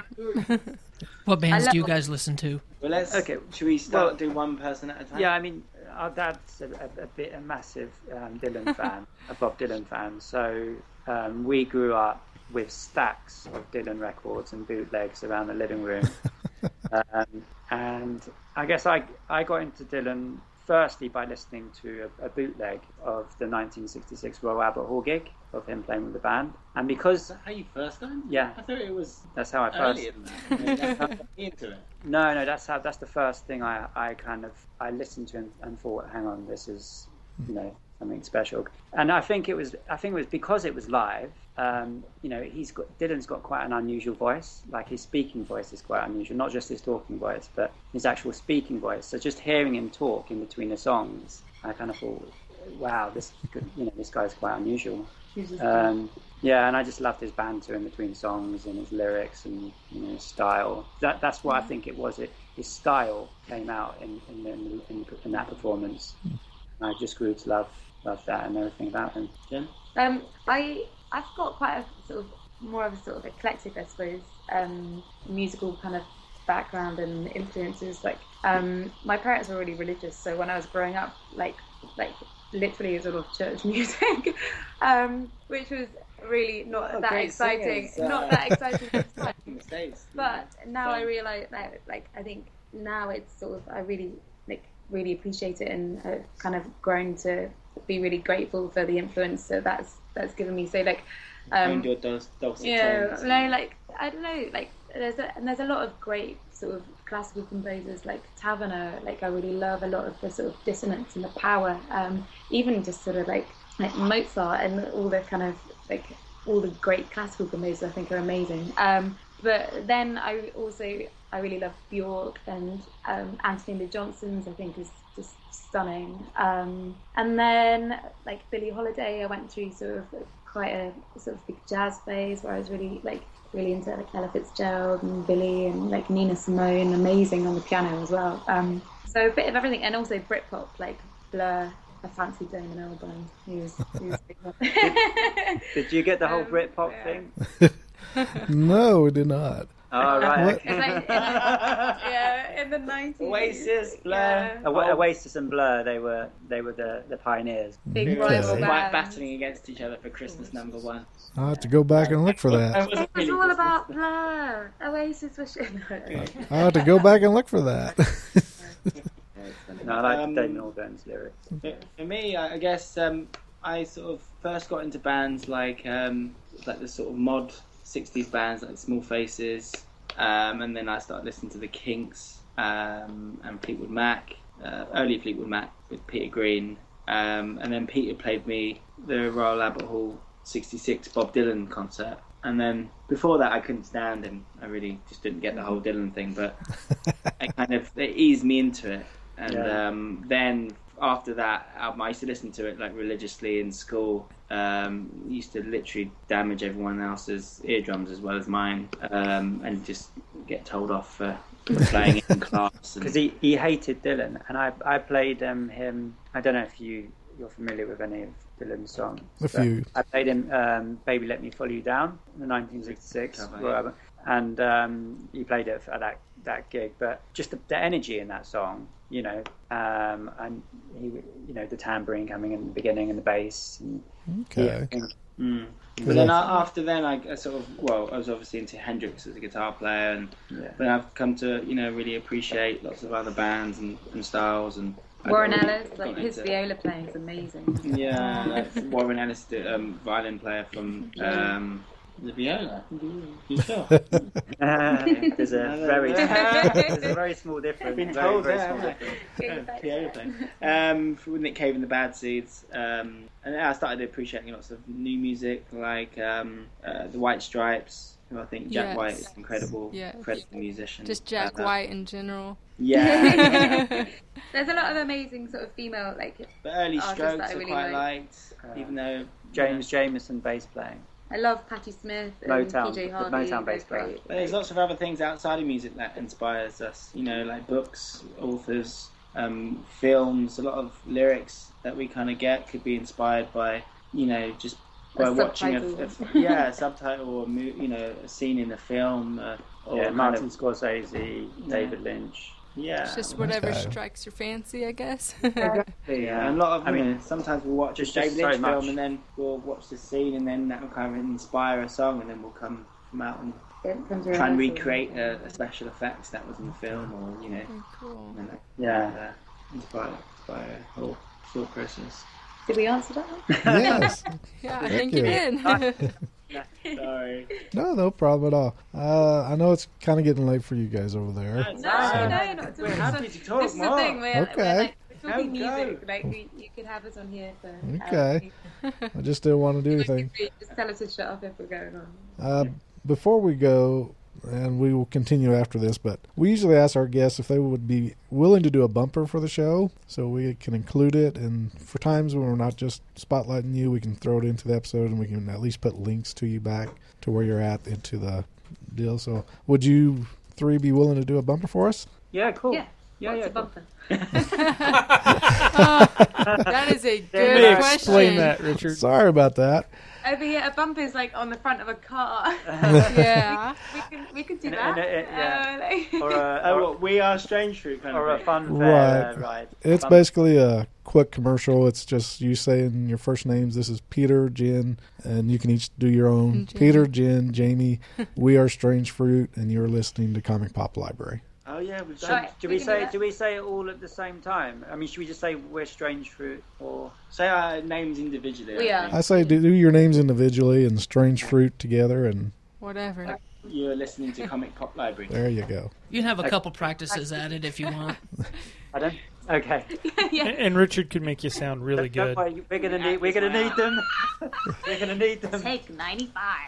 What bands I do you love- guys listen to? Well, let's. Okay. Should we start Well- do one person at a time? Yeah, I mean, our dad's a, a, a bit a massive um, Dylan fan, a Bob Dylan fan. So um, we grew up with stacks of Dylan records and bootlegs around the living room. um, and I guess I I got into Dylan firstly by listening to a, a bootleg of the nineteen sixty-six Royal Albert Hall gig of him playing with the band. And because Is that how you first got into it? Yeah. I thought it was that's how I first earlier than that. I mean, that's how I got into it. No, no, that's how. That's the first thing I, I kind of I listened to and, and thought, hang on, this is, you know, something special. And I think it was, I think it was because it was live. Um, you know, he's got Dylan's got quite an unusual voice. Like his speaking voice is quite unusual, not just his talking voice, but his actual speaking voice. So just hearing him talk in between the songs, I kind of thought, wow, this, could, you know, this guy's quite unusual. Um, yeah, and I just loved his banter in between songs and his lyrics and, you know, his style. That that's what I think it was. It his style came out in in, in, in, in that performance. And I just grew to love love that and everything about him. Jen? Um, I I've got quite a sort of more of a sort of eclectic, I suppose, um, musical kind of background and influences. Like, um, my parents were really religious, so when I was growing up, like like literally sort of church music, um, which was really not Oh, that great exciting, singers, uh, not that exciting at the time. in the States. But now I So- realise that, like, I think now it's sort of, I really, like, really appreciate it and have kind of grown to be really grateful for the influence that that's, that's given me. So, like, um, Find your dulc- dulcet yeah, tones. no, like, I don't know, like, there's a, and there's a lot of great sort of classical composers like Taverner. Like, I really love a lot of the sort of dissonance and the power, um, even just sort of like, like Mozart and all the kind of, like, all the great classical composers I think are amazing. Um, but then I also, I really love Bjork and um, Anthony Lee Johnson's, I think is just stunning. Um, and then like Billie Holiday, I went through sort of quite a sort of big jazz phase where I was really like really into like Ella Fitzgerald and Billie and like Nina Simone, amazing on the piano as well. Um, so a bit of everything, and also Britpop, like Blur. I fancied Damon Albarn. He was, he was a big one. Did you get the whole Um, Britpop yeah. thing? No, we did not. Oh, right. What? Okay. It's like, yeah, in the nineties. Oasis, Blur. Yeah. Oa- Oasis and Blur, they were they were the, the pioneers. Big Okay. rival Fight bands. battling against each other for Christmas number one. I'll have to go back and look for That that. wasn't It was really all Christmas. about Blur. Oasis was shit. I'll have to go back and look for that. No, I like Um, Damon Albarn's lyrics. For, for me, I I guess um, I sort of first got into bands like um, like the sort of mod sixties bands like Small Faces, um, and then I started listening to the Kinks um, and Fleetwood Mac, uh, early Fleetwood Mac with Peter Green, um, and then Peter played me the Royal Albert Hall sixty-six Bob Dylan concert. And then before that, I couldn't stand him. I really just didn't get the whole Dylan thing, but it kind of it eased me into it. And Yeah. um, then after that album, I used to listen to it like religiously in school. Um, used to literally damage everyone else's eardrums as well as mine, um, and just get told off for, for playing it in class. And, Because he, he hated Dylan, and I I played um, him. I don't know if you you're familiar with any of Dylan's songs. A few. I played him um, "Baby Let Me Follow You Down" in the nineteen sixty-six Cover, Royal Album, and um, he played it at that that gig. But just the, the energy in that song, you know, um, and he, you know, the tambourine coming in the beginning and the bass. And Okay. he- Mm. But then I, after then, I, I sort of well, I was obviously into Hendrix as a guitar player, and Yeah. then I've come to you know really appreciate lots of other bands and, and styles and I Warren got- Ellis, got like his into- viola playing is amazing. Yeah, like Warren Ellis, the um, violin player from um, the viola. You sure? Uh, there's a very there's a very small difference. Been very, told very that, small haven't difference. I? Viola player. Um, from Nick Cave and the Bad Seeds, um, and then I started appreciating lots of new music like um, uh, the White Stripes. Who I think Jack Yes. White is incredible, Yes. incredible musician. Just Jack Uh, White in general. Yeah. There's a lot of amazing sort of female like. The early artists Strokes that I I really quite like. liked, even though James Jameson bass playing. I love Patti Smith and Motown- P J the Harvey. Motown they're bass player. great. But there's lots of other things outside of music that inspires us. You know, like books, authors, um, films. A lot of lyrics that we kind of get could be inspired by, you know, just by A watching a, subtitle. a yeah, a subtitle or a mo- you know a scene in a film. Uh, or Yeah, kind Martin of- Scorsese, David Lynch. Yeah, It's just whatever Okay. strikes your fancy, I guess. exactly. Yeah, and a lot of I you mean, know, sometimes we'll watch a just- David just so Lynch film much. and then we'll watch the scene and then that will kind of inspire a song and then we'll come come out and It comes try and around. recreate a, a special effects that was in the film, or you know, Oh, cool. and, uh, Yeah. uh, inspire inspire a whole thought process. Did we answer that? Yes. Yeah, I Thank think you you. did. Sorry. No, no problem at all. Uh, I know it's kind of getting late for you guys over there. No, no, no, not at all. We're happy to talk This is the more. thing. We're, Okay. we're, like, we're talking Go, go. music. Like we, you could have us on here for. Okay. I just didn't want to do anything. Just tell us to shut up if we're going on. Uh, before we go, and we will continue after this, but we usually ask our guests if they would be willing to do a bumper for the show so we can include it. And for times when we're not just spotlighting you, we can throw it into the episode and we can at least put links to you back to where you're at into the deal. So would you three be willing to do a bumper for us? Yeah, cool. Yeah. yeah, What's yeah. a bumper? That is a Let good me question. explain that, Richard. Sorry about that. Over here, a bumper is like on the front of a car. Yeah. we can we could do And- that. and it- yeah. Uh, like- Or a, Oh, or, well, we are Strange Fruit kind or of a thing. fun fair Right. ride. It's Fun- basically a quick commercial. It's just you saying your first names. This is Peter, Jen, and you can each do your own. And Jamie. Peter, Jen, Jamie. We are Strange Fruit, and you're listening to Comic Pop Library. Oh yeah, we've So, done. Right. do we we can do say that. do we say it all at the same time? I mean, should we just say we're Strange Fruit or Say our names individually. We I are. think. I say do, do your names individually and Strange Fruit together, and Whatever. You're listening to Comic Pop Library. there you go. You can have a couple practices at it if you want. I don't? Okay. yeah. And, and Richard could make you sound really Don't good. worry, we're gonna need we're gonna need them. We're gonna need them. Take ninety-five.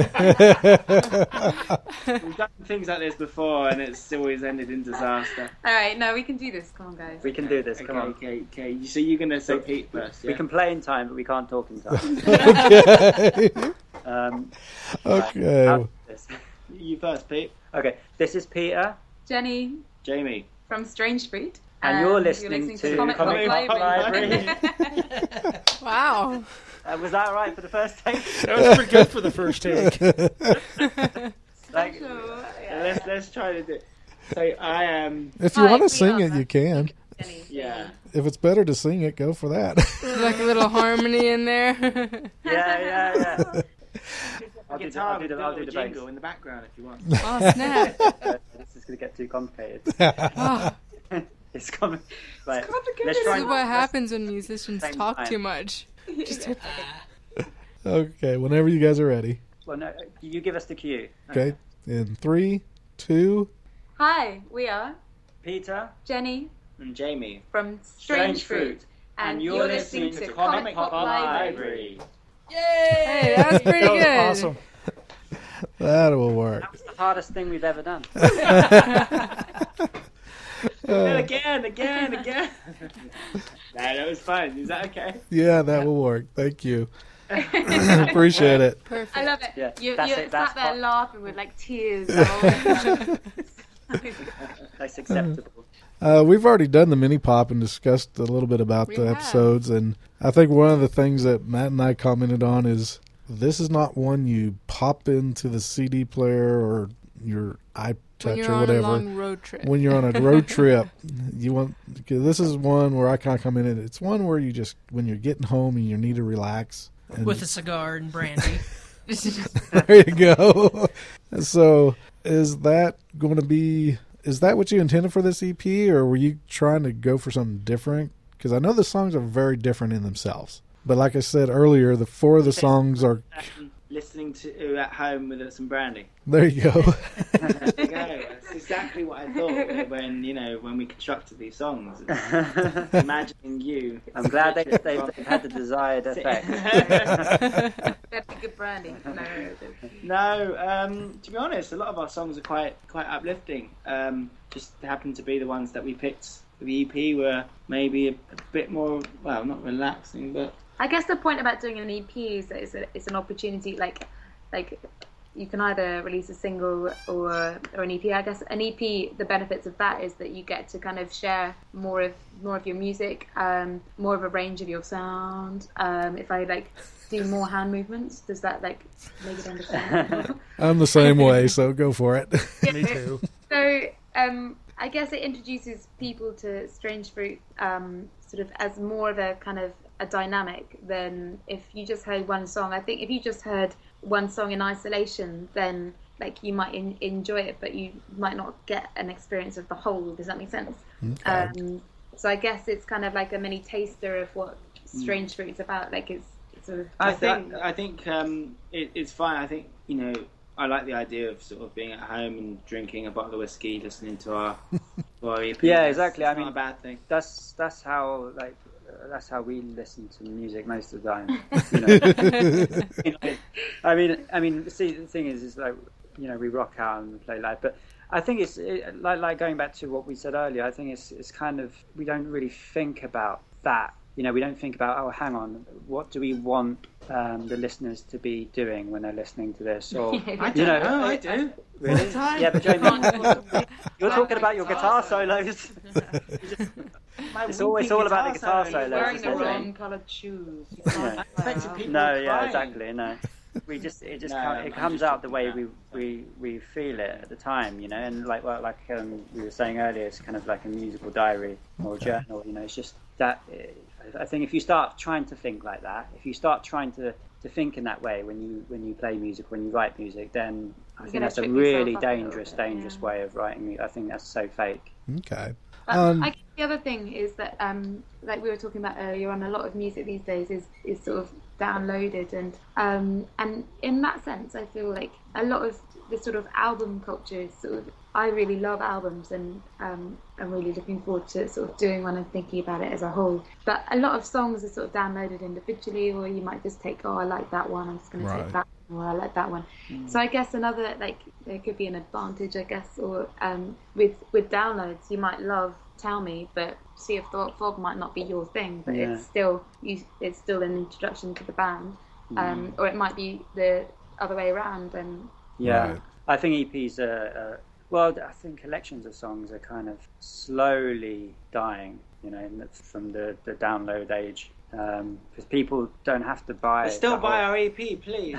We've done things like this before, and it's always ended in disaster. All right, no, we can do this. Come on, guys. We can do this. Okay, Come on. okay, okay. So you're gonna say Pete first. Yeah? We can play in time, but we can't talk in time. Okay. Um, Okay. how- this. You first, Pete. Okay. This is Peter, Jenny Jamie. from Strange Fruit. and you're listening, to Comic Pop Comic Pop Library. Library. Wow. Uh, was that right for the first take? That was pretty good for the first take. Like, Special. Yeah, let's let's try to do. So I am. If you Hi, want we to sing are it, you can. Jenny. Yeah. If it's better to sing it, go for that. Like a little harmony in there. yeah, yeah, yeah. I'll do the, Guitar I'll do with the, a I'll do little the bass. jingle in the background if you want. Oh, snap. Uh, this is going to get too complicated. Oh, It's coming. Right. complicated. Let's this try is and- what let's- happens when musicians Same talk time. too much. Just Okay, whenever you guys are ready. Well, no, you give us the cue. Okay, in three, two. Hi, we are Peter, Jenny And Jamie. from Strange, Fruit, and you're listening to Comic Pop Library. Hey, that was pretty That was good. awesome. That will work. That was the hardest thing we've ever done. And again, again, again. Nah, that was fun. Is that okay? Yeah, that will work. Thank you. Appreciate it. Perfect. I love it. Yeah, you that's you it, that's sat there what- laughing with like tears. the whole time. That's acceptable. Uh, we've already done the mini pop and discussed a little bit about We the have. episodes, and I think one of the things that Matt and I commented on is this is not one you pop into the C D player or your iTouch When you're or on whatever. a long road trip. When you're on a road trip, you want. Cause this is one where I kind of come in. And it's one where you just when you're getting home and you need to relax. And With a cigar and brandy. there you go. So, is that going to be? Is that what you intended for this E P, or were you trying to go for something different? Because I know the songs are very different in themselves. But like I said earlier, the four of the songs are. Um, listening to at home with some brandy. There you go. There you go. That's exactly what I thought when you know when we constructed these songs. It's imagining you. I'm glad they, they, they've had the desired effect. That's a good branding. No. No, um, to be honest, a lot of our songs are quite quite uplifting. Um, just happened to be the ones that we picked for the E P were maybe a, a bit more, well, not relaxing, but I guess the point about doing an E P is that it's, a, it's an opportunity, like, like you can either release a single or or an E P. I guess an E P, the benefits of that is that you get to kind of share more of more of your music, um, more of a range of your sound. Um, if I like do more hand movements, does that like make it understand? I'm the same way, so go for it. Me too. So um, I guess it introduces people to Strange Fruit um, sort of as more of a kind of a dynamic than if you just heard one song. I think if you just heard one song in isolation, then like you might in, enjoy it, but you might not get an experience of the whole. Does that make sense? Okay. Um, so I guess it's kind of like a mini taster of what Strange Mm. Fruit's about. Like it's, it's sort of. I think I think um, it, it's fine. I think you know I like the idea of sort of being at home and drinking a bottle of whiskey, listening to our, to our E P. Yeah, It's- exactly. It's I not mean, a bad thing. That's that's how like uh, that's how we listen to music most of the time. You know? I mean, I mean, see, the thing is, is like you know, we rock out and play live, but I think it's it, like like going back to what we said earlier. I think it's it's kind of we don't really think about that. You know, we don't think about oh, hang on, what do we want um, the listeners to be doing when they're listening to this? Or I you know, don't know, I do. Really? All the time. Yeah, but Jamie, you're talking about your guitar solos. My It's all, it's weeping all about the guitar solo. solos. wearing isn't the it? wrong coloured shoes. You Yeah. can't- I expected wow. people No, were yeah, crying. exactly. No, we just it just No, come, I'm it comes just out the way talking we, we we feel it at the time, you know. And like well, like um, we were saying earlier, it's kind of like a musical diary or Okay. journal. You know, it's just that. uh, I think if you start trying to think like that, if you start trying to, to think in that way when you when you play music, when you write music, then I You're think gonna that's a trip yourself really up a little dangerous, bit, dangerous yeah. way of writing. mu- I think that's so fake. Okay. But Um, I guess the other thing is that, um, like we were talking about earlier on, a lot of music these days is, is sort of downloaded, and um, and in that sense, I feel like a lot of the sort of album culture is sort of. I really love albums, and um, I'm really looking forward to sort of doing one and thinking about it as a whole. But a lot of songs are sort of downloaded individually, or you might just take, oh, I like that one, I'm just going Right. to take that one, or I like that one. So I guess another, like, there could be an advantage, I guess, or um, with with downloads, you might love Tell Me, but Sea of Fog, Fog might not be your thing, but Yeah. it's still you, it's still an introduction to the band, um, or it might be the other way around. And Yeah, Right. I think E Ps are, uh, well, I think collections of songs are kind of slowly dying, you know, in the- from the, the download age. Because people don't have to buy. But still the buy whole- our E P, please.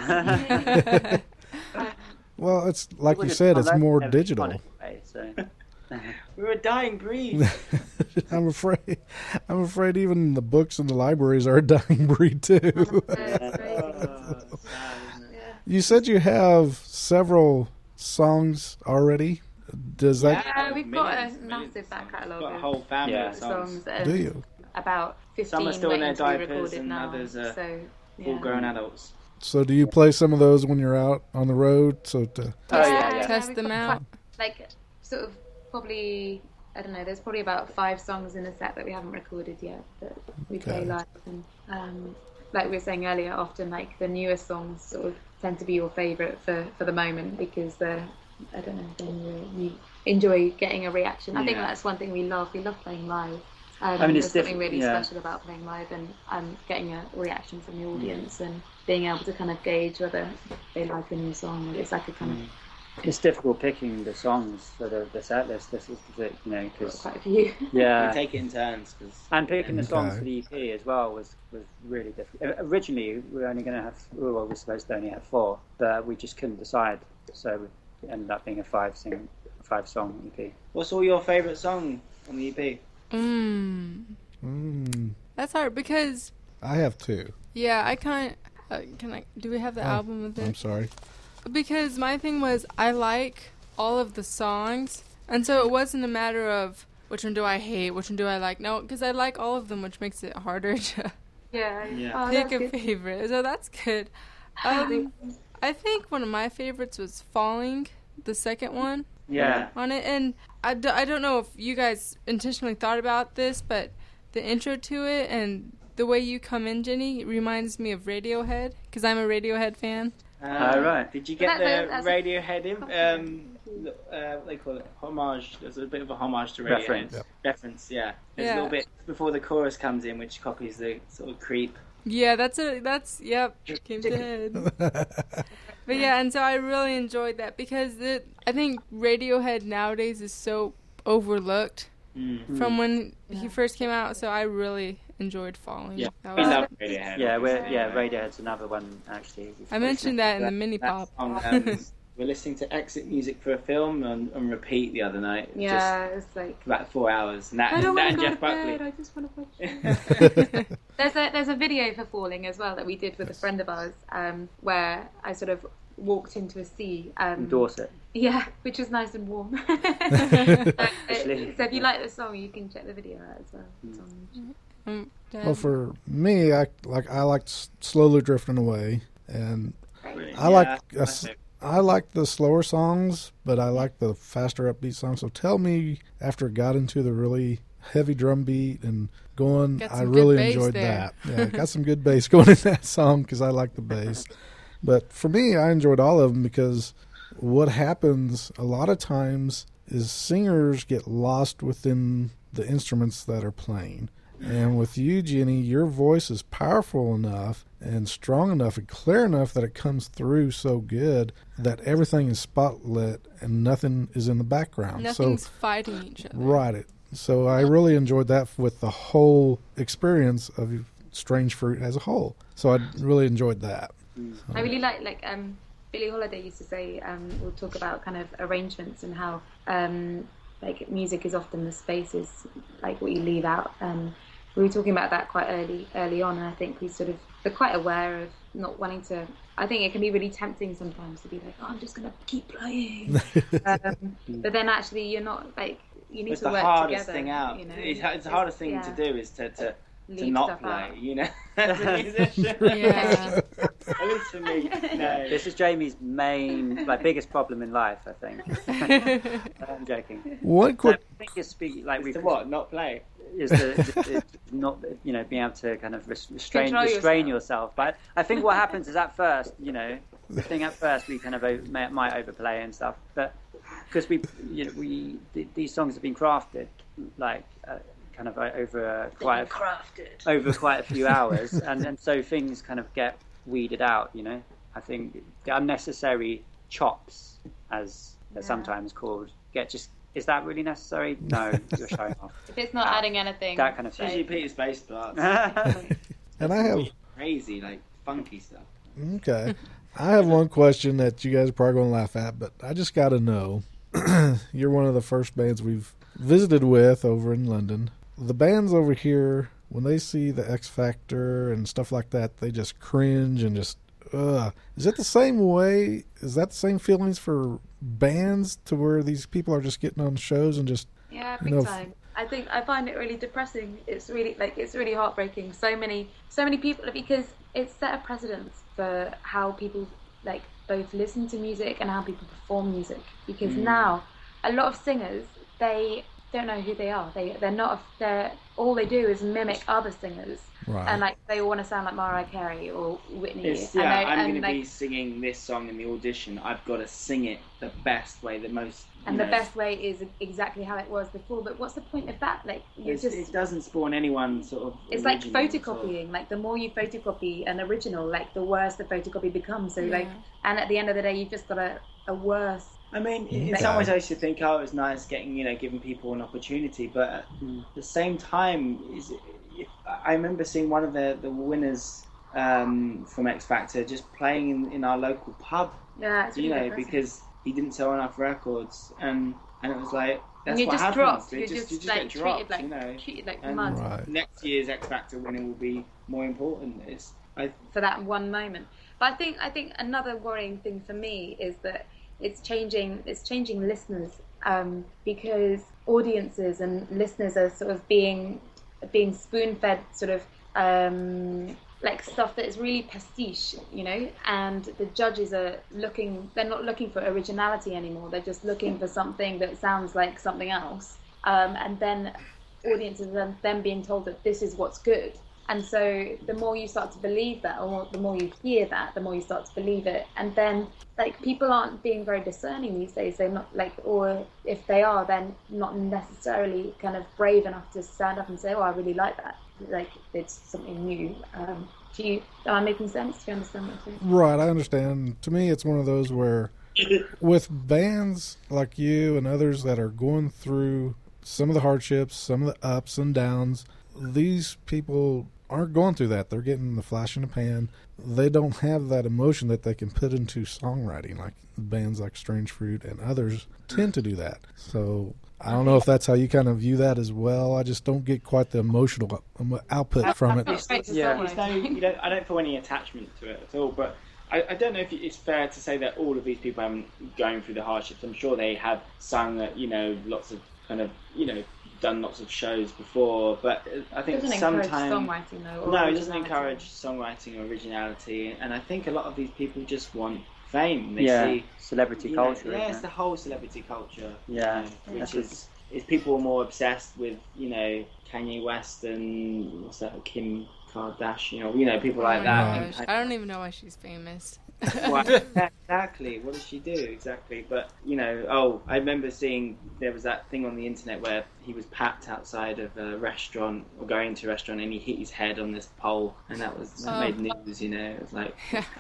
Well, it's like People you just said, it's download more it digital. anyway, so. We're a dying breed. I'm afraid. I'm afraid even the books in the libraries are a dying breed too. Oh, sad, isn't it? You said you have several songs already. Does that? yeah, we've got a Millions, millions massive of back songs. We've catalogue got a of whole family Yeah. of songs. songs. and Do you? About fifteen Some are still in their waiting to be diapers recorded and now. others are so, Full yeah. grown adults. So do you play some of those when you're out on the road? So to Oh, yeah, yeah. Test we've them got out. quite- like sort of probably I don't know. There's probably about five songs in a set that we haven't recorded yet that we play Okay. live. And um, like we were saying earlier, often like the newest songs sort of tend to be your favourite for, for the moment because they're I don't know. Then you, you enjoy getting a reaction. I think Yeah. that's one thing we love. We love playing live. Um, I mean, it's there's something different- really yeah. special about playing live and um, getting a reaction from the audience and being able to kind of gauge whether they like a new song. It's like a kind of It's difficult picking the songs for the, the set list. This is the, you know, because Quite a few. yeah, We take it in turns. Cause, and picking the songs Okay. for the E P as well was, was really difficult. Originally, we were only going to have well, we were supposed to only have four, but we just couldn't decide, so it ended up being a five sing, five song E P. What's all your favourite song on the E P? Mm. Mm, That's hard because, I have two. yeah, I kind uh, can I, do we have the Oh, album with I'm it? sorry. Because my thing was, I like all of the songs, and so it wasn't a matter of which one do I hate, which one do I like. No, because I like all of them, which makes it harder to Yeah. Yeah. Oh, pick that's a good. favorite. So that's good. Um, I think one of my favorites was Falling, the second one Yeah, on it. And I, d- I don't know if you guys intentionally thought about this, but the intro to it and the way you come in, Jenny, reminds me of Radiohead, because I'm a Radiohead fan. Uh, Oh, right. Did you get That's a- the that's a Radiohead in, compliment. um, uh, what they call it, homage? There's a bit of a homage to Radiohead. Reference. Yep. Reference, yeah. There's Yeah. a little bit before the chorus comes in, which copies the sort of creep. Yeah, that's a that's yep, came to head. But yeah, and so I really enjoyed that because it, I think Radiohead nowadays is so overlooked Mm. from when he first came out. So I really enjoyed Falling. Yeah, That we was- love Radiohead. yeah, we're, obviously. yeah. Radiohead's another one actually. I mentioned that in the mini That pop. song, um, we're listening to Exit Music for a Film on, on repeat the other night. Just Yeah, it's like. about four hours. And that, I don't that want and to go Jeff to bed. Buckley. I just want to watch. There's a there's a video for Falling as well that we did with a friend of ours, um, where I sort of walked into a sea. Um, Dorset. Yeah, which was nice and warm. so, uh, Actually, so if you like the song, you can check the video out as well. It's on- Um, Well, for me, I like I liked S- Slowly Drifting Away, and Brilliant. I like Yeah, uh, that's s- my favourite. I like the slower songs, but I like the faster upbeat songs. So tell me, after it got into the really heavy drum beat and going, Got I some good really bass enjoyed there. that. Yeah, got some good bass going in that song because I like the bass. But for me, I enjoyed all of them because what happens a lot of times is singers get lost within the instruments that are playing. And with you, Jenny, your voice is powerful enough and strong enough and clear enough that it comes through so good that everything is spotlit and nothing is in the background. nothing's so, fighting each other. right. It. So I really enjoyed that with the whole experience of Strange Fruit as a whole. So I really enjoyed that. I really like like um, Billie Holiday used to say um, we'll talk about kind of arrangements and how um, like music is often the spaces like what you leave out. Um, we were talking about that quite early early on, and I think we sort of we're quite aware of not wanting to. I think it can be really tempting sometimes to be like, oh, I'm just gonna keep playing, um, but then actually you're not like you need It's to the work hardest together. thing out. You know, It's, it's the hardest thing yeah. to do is to, to, to Leave not stuff play, out. you know? As a musician. Yeah. At least for me, no. This is Jamie's main, like, biggest problem in life, I think. I'm joking. One quick, I think it's speak, like It's we to what? Not play? is the, the, the not you know being able to kind of res- restrain Control restrain yourself. But I think what happens is at first, you know, the thing at first we kind of o- may, might overplay and stuff, but because we you know we th- these songs have been crafted like uh, kind of uh, over uh, quite a, crafted. over quite a few hours, and and so things kind of get weeded out. You know, I think the unnecessary chops, as they're Yeah. sometimes called, get just. Is that really necessary? No, you're showing off. If it's not adding anything, That kind of It's thing. usually Peter's bass parts. and I have Crazy, like funky stuff. okay. I have one question that you guys are probably going to laugh at, but I just got to know. You're one of the first bands we've visited with over in London. The bands over here, when they see the X Factor and stuff like that, they just cringe and just, ugh. Is it the same way? Is that the same feelings for bands to where these people are just getting on shows and just, Yeah, you big know, time. I think I find it really depressing. It's really like it's really heartbreaking. So many, so many people because it's set a precedence for how people like both listen to music and how people perform music. Because Mm. now, a lot of singers they don't know who they are. They they're not. They're all they do is mimic other singers, right. and like they all want to sound like Mariah Carey or Whitney. It's, and yeah, they, I'm and, going to like, be singing this song in the audition. I've got to sing it the best way, the most. And you the know, best way is exactly how it was before. But what's the point of that? Like you it's- just it doesn't spawn anyone sort of. it's like original, sort of- photocopying. Like the more you photocopy an original, like the worse the photocopy becomes. So Yeah. like, and at the end of the day, you've just got a, a worse I mean, in in some ways, I used to think, oh, it's nice getting, you know, giving people an opportunity, but at the same time, is if, I remember seeing one of the the winners um, from X Factor just playing in, in our local pub. Yeah, it's you really know, depressing. because he didn't sell enough records, and and it was like that's And you're what just happens. dropped. They You're just, just, you just like get dropped, treated like you know. treated like And mud Right. next year's X Factor winner will be more important. It's I for that one moment. But I think I think another worrying thing for me is that it's changing it's changing listeners um, because audiences and listeners are sort of being being spoon fed sort of um, like stuff that is really pastiche, you know, and the judges are looking they're not looking for originality anymore. They're just looking for something that sounds like something else, um, and then audiences are then being told that this is what's good. And so the more you start to believe that, or the more you hear that, the more you start to believe it. And then, like, people aren't being very discerning these days. They're not, like, or if they are, then not necessarily kind of brave enough to stand up and say, oh, I really like that. Like, it's something new. Um, do you, am I making sense? Do you understand what I'm saying? Right, I understand. To me, it's one of those where with bands like you and others that are going through some of the hardships, some of the ups and downs, these people aren't going through that. They're getting the flash in the pan. They don't have that emotion that they can put into songwriting, like bands like Strange Fruit and others tend to do that. So I don't know if that's how you kind of view that as well. I just don't get quite the emotional output from it. Yeah, it's no, you don't, I don't feel any attachment to it at all. But I, I don't know if it's fair to say that all of these people haven't going through the hardships. I'm sure they have sung, at, you know, lots of kind of, you know, done lots of shows before, but I think It doesn't sometimes encourage songwriting though. Or no, it doesn't originality. encourage songwriting or originality, and I think a lot of these people just want fame. They Yeah, see celebrity you know, culture, Yeah, isn't it's it? the whole celebrity culture. Yeah, you know, that's which is is people are more obsessed with, you know, Kanye West and what's that, Kim Kardashian, or you know, people Oh like my that. gosh, I don't even know why she's famous. Well, yeah, exactly. What does she do exactly? But you know, oh, I remember seeing there was that thing on the internet where he was packed outside of a restaurant or going to a restaurant, and he hit his head on this pole, and that was that Oh. made news. You know, it was like,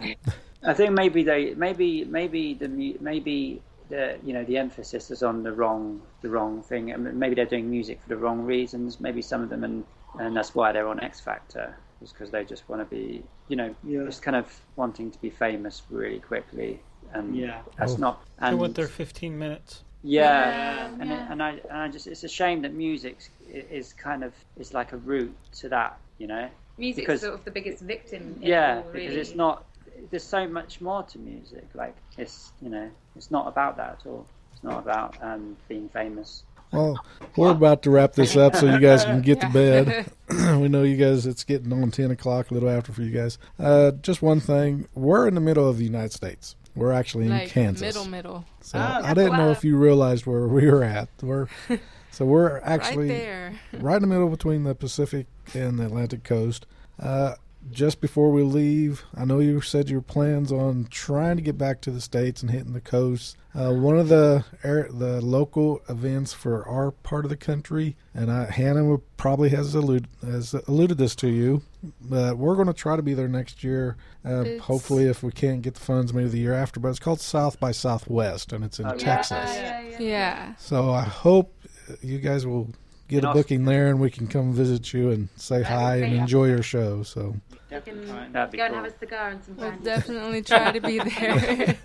I think maybe they maybe maybe the mu- maybe the you know the emphasis is on the wrong the wrong thing. I mean, maybe they're doing music for the wrong reasons. Maybe some of them, and and that's why they're on X Factor, is because they just want to be, you know, Yeah. just kind of wanting to be famous really quickly. And Yeah. that's Oh. not. They And went there fifteen minutes. yeah, Yeah, and yeah. It, and I and I just it's a shame that music is kind of is like a route to that, you know. Music's Because- sort of the biggest victim. in Yeah, it all, really. because it's not. There's so much more to music. Like it's you know it's not about that at all. It's not about um, being famous. Well, we're about to wrap this up so you guys can get to Yeah. bed. We know you guys, it's getting on ten o'clock, a little after for you guys. Uh, just one thing. We're in the middle of the United States. We're actually in Like Kansas. middle, middle. So Ah, I didn't know wow. if you realized where we were at. We're So we're actually right there. right in the middle between the Pacific and the Atlantic coast. Uh, just before we leave, I know you said your plans on trying to get back to the States and hitting the coast. Uh, one of the air, the local events for our part of the country, and I, Hannah will- probably has alluded, has alluded this to you, but we're going to try to be there next year. Uh, It's- hopefully, if we can't get the funds, maybe the year after. But it's called South by Southwest, and it's in Oh, yeah. Texas. Yeah, yeah, yeah. Yeah. So I hope you guys will get And a also- booking there, and we can come visit you and say That'd be hi and great. enjoy your show. So We can Fine. That'd be go and cool. have a cigar and some We'll brandy. definitely try to be there.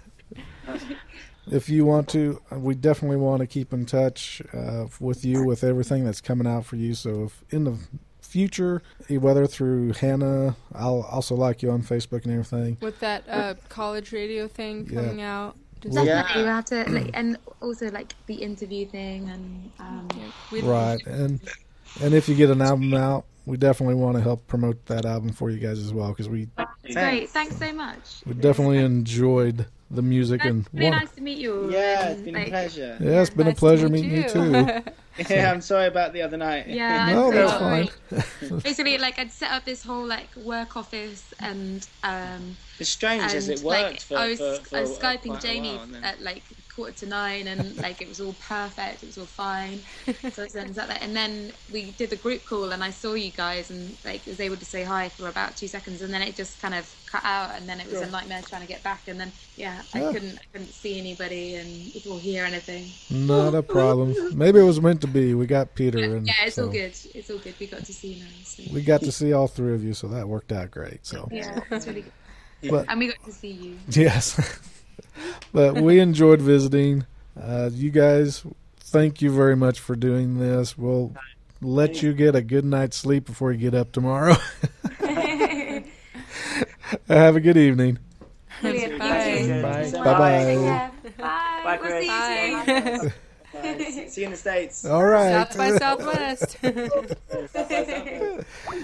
if you want to, uh, we definitely want to keep in touch uh, with you with everything that's coming out for you. So if in the future, whether through Hannah, I'll also like you on Facebook and everything. With that uh, college radio thing Yeah. coming out. Just Well- Definitely, we have to, like, and also like the interview thing, and um, Yeah, we- Right, and and if you get an album out, we definitely want to help promote that album for you guys as well, because we it's great. Thanks so much. we definitely enjoyed the music and It's really want- nice to meet you all. yeah, and, it's been like, a pleasure. Yeah, it's been Nice a to pleasure meet meeting you too. Yeah, I'm sorry about the other night. Yeah, No, I'm that's sorry. fine. Basically, like I'd set up this whole like work office, and um, It's strange and as it like worked for, I was for, for I was quite Skyping a Jamie while, and then- at like quarter to nine, and like it was all perfect, it was all fine. So I sat there, and then we did the group call, and I saw you guys, and like was able to say hi for about two seconds, and then it just kind of cut out, and then it was Yeah. a nightmare trying to get back, and then yeah, I Yeah. couldn't I couldn't see anybody and or hear anything. Not a problem. Maybe it was meant to be. We got Peter, and Yeah, it's so all good. It's all good. We got to see you now. So. we got to see all three of you, so that worked out great. So Yeah, it's really good. But- and we got to see you. yes, but we enjoyed visiting. Uh, you guys, thank you very much for doing this. We'll let you get a good night's sleep before you get up tomorrow. Have a good evening. Brilliant. Bye. Bye. Bye-bye. Take care. Bye. Bye, We'll see you Bye. soon. Bye. See you in the States. All right. South by Southwest. South by Southwest.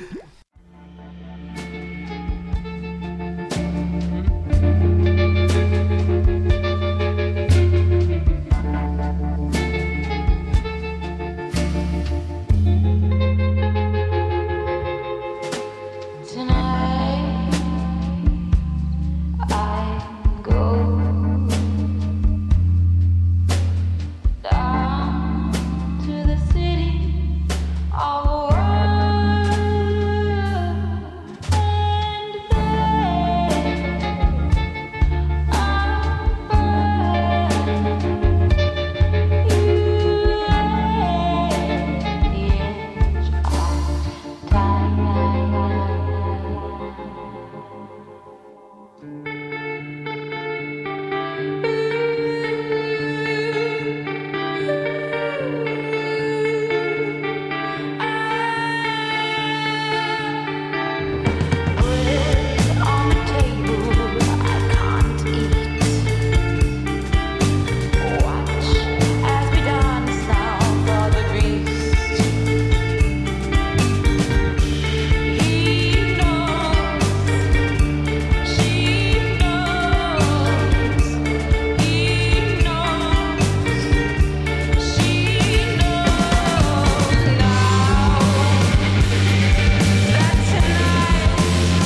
Tonight I go down to the city of world, and there I'll find you at the edge of time. Bread on the table, I can't eat. Watch as we dance now for the beast. He knows, she knows. He knows, she knows now that tonight,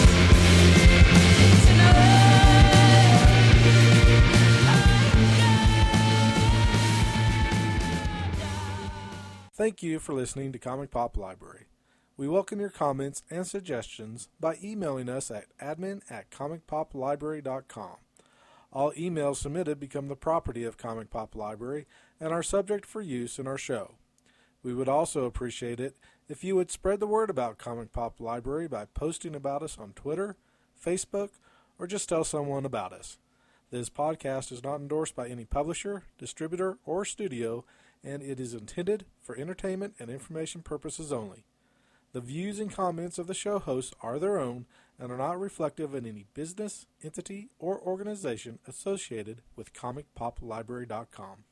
Thank you for listening to Comic Pop Library. We welcome your comments and suggestions by emailing us at admin at comic pop library dot com. All emails submitted become the property of Comic Pop Library and are subject for use in our show. We would also appreciate it if you would spread the word about Comic Pop Library by posting about us on Twitter, Facebook, or just tell someone about us. This podcast is not endorsed by any publisher, distributor, or studio, and it is intended for entertainment and information purposes only. The views and comments of the show hosts are their own and are not reflective of any business, entity, or organization associated with comic pop library dot com.